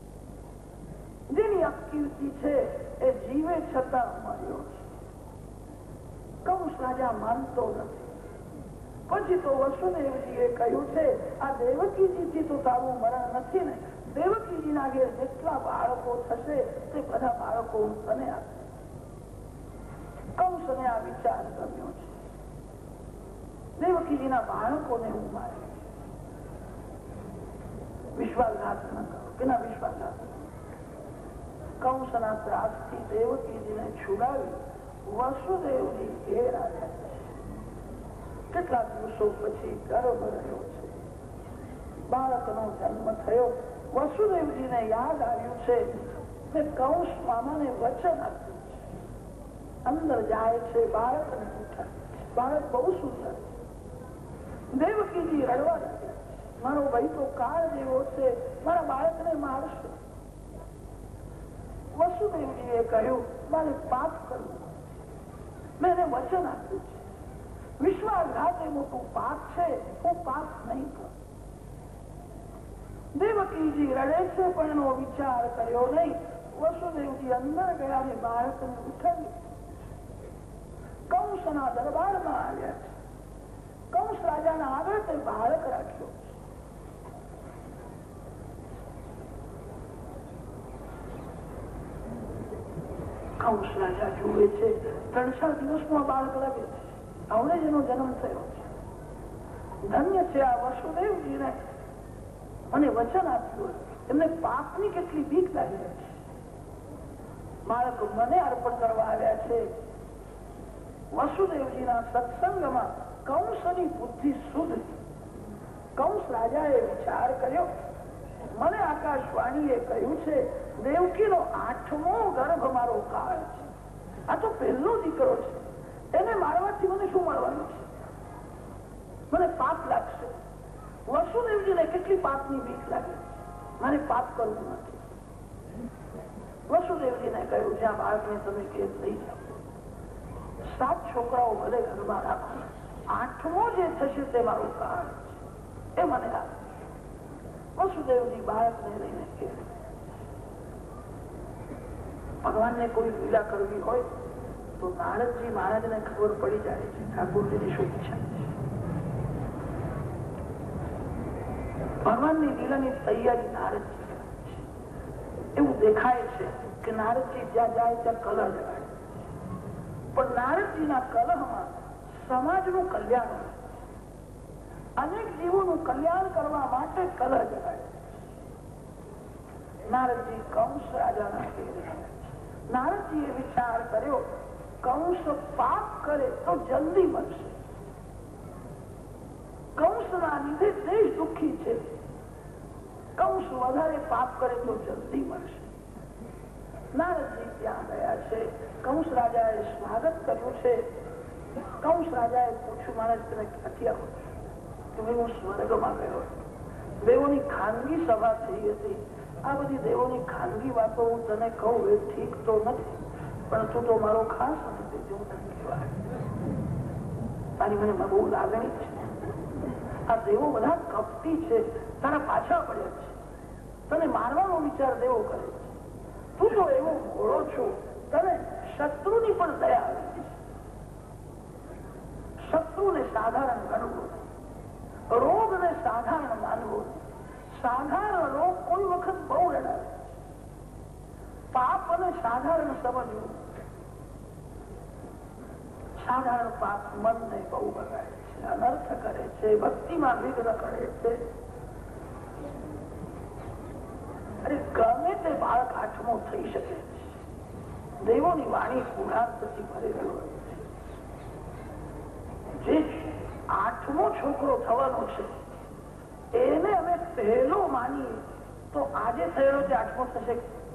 જેની અપકીર્તિ છે એ જીવે છતાં મર્યો છે. કંસ રાજા માનતો નથી. પછી તો વસુદેવજીએ કહ્યું છે, આ દેવકીજીથી તો તારું મરણ નથી ને, દેવકીજીના ઘેર જેટલા બાળકો થશે તે બધા બાળકો હું તને આપીશ. કંસને આ વિચાર ગમ્યો છે. દેવકીજીના બાળકોને હું મારીશ. વિશ્વાસઘાત ન કરો. કેના વિશ્વાસઘાત? કંસના ત્રાસથી દેવકીજીને છુડાવી વસુદેવજી ઘેર આવ્યા. કેટલાક દિવસો પછી ગર્ભ રહ્યો છે. બાળકનો જન્મ થયો. વસુદેવજીને યાદ આવ્યું છે કે કંસ મામાને વચન આપ્યું છે. અંદર જાય છે, બાળકને ઉઠાવે. બાળક બહુ સુંદર. દેવકીજી રડવા લાગ્યા. મારો ભાઈ તો કાળ જેવો છે, મારા બાળકને મારશે. વસુદેવજીએ કહ્યું, મારે પાપ કરવું. મેં એને વચન આપ્યું છે. વિશ્વાસઘાત એ મોટું પાપ છે, હું પાપ નહીં કરું. દેવકીજી રડે છે પણ એનો વિચાર કર્યો નહીં. વસુદેવજી અંદર ગયા અને બાળકને ઉઠાવ્યું. કંસના દરબારમાં આવ્યા છે. કંસ રાજાના આગળ તે બાળક રાખ્યો. કંસ રાજા જુએ છે ત્રણ ચાર દિવસમાં બાળક લાગે છે, હવે જ એનો જન્મ થયો છે. ધન્ય છે આ વસુદેવજીને મને વચન આપ્યું, એમને પાપની કેટલી બીક લાગી છે. બાળક મને અર્પણ કરવા આવ્યા છે. વસુદેવજીના સત્સંગમાં કંસની બુદ્ધિ શુદ્ધ. કંસ રાજાએ વિચાર કર્યો, મને આકાશવાણીએ કહ્યું છે દેવકીનો આઠમો ગર્ભ મારો કાળ છે, આ તો પહેલો દીકરો છે, એને મારવાથી મને શું મળવાનું છે? મને પાપ લાગશે. વસુદેવજીને કેટલી પાપની બીક લાગે, મારે પાપ કરવું નથી. વસુદેવજીને કહ્યું જ્યાં બાળકને તમે કેદ લઈ જાઓ, સાત છોકરાઓ ભલે ઘરમાં રાખો, આઠમો જે થશે તે મારું કાળ છે, એ મને આપો. વસુદેવજી બાળકને લઈને કે ભગવાનને કોઈ લીલા કરવી હોય તો નારદજી મહારાજને ખબર પડી જાય છે ઠાકોરજીની શું ઈચ્છા છે. ભગવાનની લીલાની તૈયારી નારદજી કરે છે. એવું દેખાય છે કે નારદજી જ્યાં જાય ત્યાં કલહ જગાડે, પણ નારદજીના કલહમાં સમાજનું કલ્યાણ હોય, અનેક જીવોનું કલ્યાણ કરવા માટે કલહ જગાડે. નારદજી કંસ રાજાના ઘેરે, નારદજીએ વિચાર કર્યો કંસ પાપ કરે તો જલ્દી મળશે, કંસના લીધે દેશ દુઃખી છે, કંસ વધારે પાપ કરે તો જલ્દી મળશે. નારદજી ત્યાં ગયા છે. કંસ રાજાએ સ્વાગત કર્યું છે. કંસ રાજાએ પૂછ્યું મહારાજ તમે ક્યાંથી આવો છો? હું સ્વર્ગમાં ગયો. દેવોની ખાનગી સભા થઈ હતી. આ બધી દેવોની ખાનગી વાતો હું તને કહું એ ઠીક તો નથી, પણ તું તો મારો ખાસ નથી, હું તને કહેવાય તારી મને બહુ લાગણી છે. આ દેવો બધા કપટી છે, તારા પાછા પડ્યા છે, તને મારવાનો વિચાર દેવો કરે છે. તું તો એવો ઘોડો છો, તને શત્રુની પણ દયા આવી છે. શત્રુને સાધારણ ગણવો, રોગને સાધારણ માનવો. સાધારણ રોગ કોઈ વખત બહુ રડાવે, પાપ અને સાધારણ સમજવું. સાધારણ પાપ મનને બહુ બગાડે છે, અનર્થ કરે છે, ભક્તિમાં વિઘ્ન કરે છે. અરે ગમે તે બાળક આઠમો થઈ શકે છે. દેવોની વાણી પૂર્ણાર્થથી ભરેલી હોય છે. જે આઠમો છોકરો થવાનો છે એને અમે પહેલો માનીએ તો આજે થયેલો જે આઠમો થશે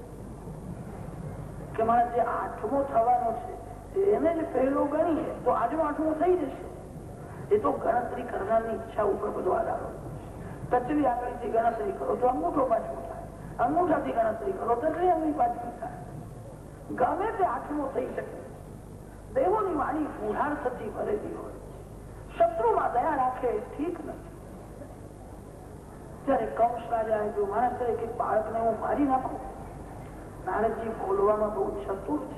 કે મારા જે આઠમો થવાનો છે એને જ પહેલો ગણીએ તો આજનો આઠમો થઈ જશે. એ તો ગણતરી કરનારની ઈચ્છા ઉપર બધો આધાર હોય. ટચલી આંગળીથી ગણતરી કરો તો અંગૂઠો પાછો થાય, અંગૂઠાથી ગણતરી કરો તો કઈ આંગળી પાછી થાય. ગમે તે આઠમો થઈ શકે. દેવોની વાણી પૂર્ણાર્થથી ભરેલી હોય. શત્રુમાં દયા રાખે ઠીક નથી. ત્યારે કંસ રાજાએ જો માણસ કરે કે બાળકને હું મારી નાખું, નારદજી બોલવામાં બહુ ચતુર છે.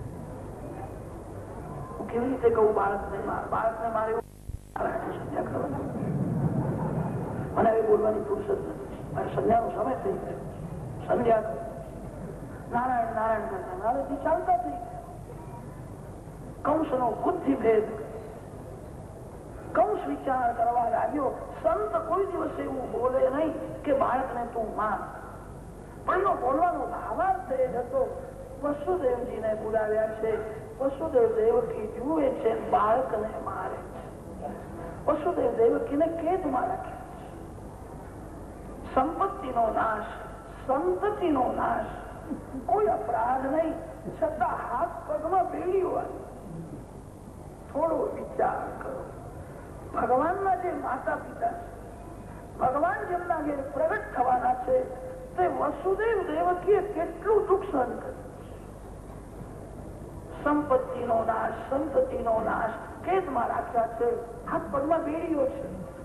હું કેવી રીતે કહું બાળકને માર, બાળકને મારે સંધ્યા કરવાની, મને હવે બોલવાની ફુરસત નથી, મારે સંધ્યાનો સમય થઈ ગયો, સંધ્યા કર. નારાયણ નારાયણ કરતા નારદજી ચાલતા થઈ ગયા. કંસનો બુદ્ધિ ભેદ. કંસ વિચાર કરવા લાગ્યો સંત કોઈ દિવસ એવું બોલે નહીં કે બાળકને તું માર, પણ એનો બોલવાનો ભાવાર્થ એ હતો વસુદેવજીને બોલાવ્યા છે. વસુદેવ દેવકી જુએ છે, બાળકને મારે છે. વસુદેવ દેવકીને કેદમાં રાખ્યા છે. સંપત્તિનો નાશ, સંતતિનો નાશ, કોઈ અપરાધ નહીં, છતાં હાથ પગમાં બેડીઓ આવી. થોડો વિચાર કરો. ભગવાનના જે માતા પિતા છે, ભગવાન જેમના ઘેર પ્રગટ થવાના છે, તે વસુદેવ દેવકીએ કેટલું દુઃખ સહન કર્યું. સંપત્તિનો નાશ, સંતતિનો નાશ, કેદમાં રાખ્યા છે, હાથ પગમાં બેડીઓ છે.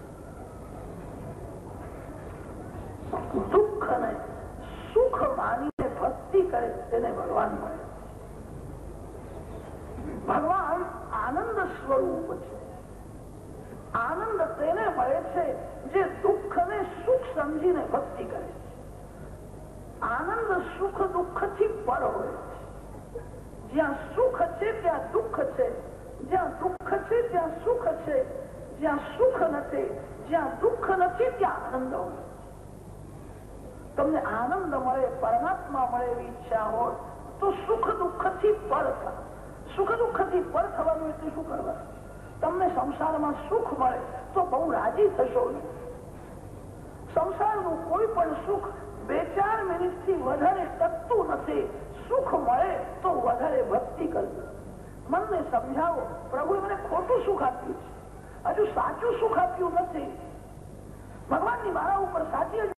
દુઃખ ને સુખ માનીને ભક્તિ કરે તેને ભગવાન મળે. ભગવાન આનંદ સ્વરૂપ છે. આનંદ તેને મળે છે જે દુઃખ ને સુખ સમજીને ભક્તિ કરે છે. આનંદ સુખ દુઃખ થી પર હોય છે. જ્યાં સુખ છે ત્યાં દુઃખ છે, જ્યાં દુઃખ છે ત્યાં સુખ છે, જ્યાં સુખ નથી જ્યાં દુઃખ નથી ત્યાં આનંદ હોય. તમને આનંદ મળે, પરમાત્મા મળે એવી ઈચ્છા હોય તો સુખ દુઃખ થી પર થાય. સુખ દુઃખ થી પર થવાનું એટલે શું કરવાનું? તમને સંસારમાં સુખ મળે તો બહુ રાજી થશો નહીં. સંસારનું કોઈ પણ સુખ બે ચાર મિનિટ થી વધારે ટકતું નથી. સુખ મળે તો વધારે ભક્તિ કરજો. મનને સમજાવો, પ્રભુએ મને ખોટું સુખ આપ્યું છે, હજુ સાચું સુખ આપ્યું નથી. ભગવાનની મારા ઉપર સાચી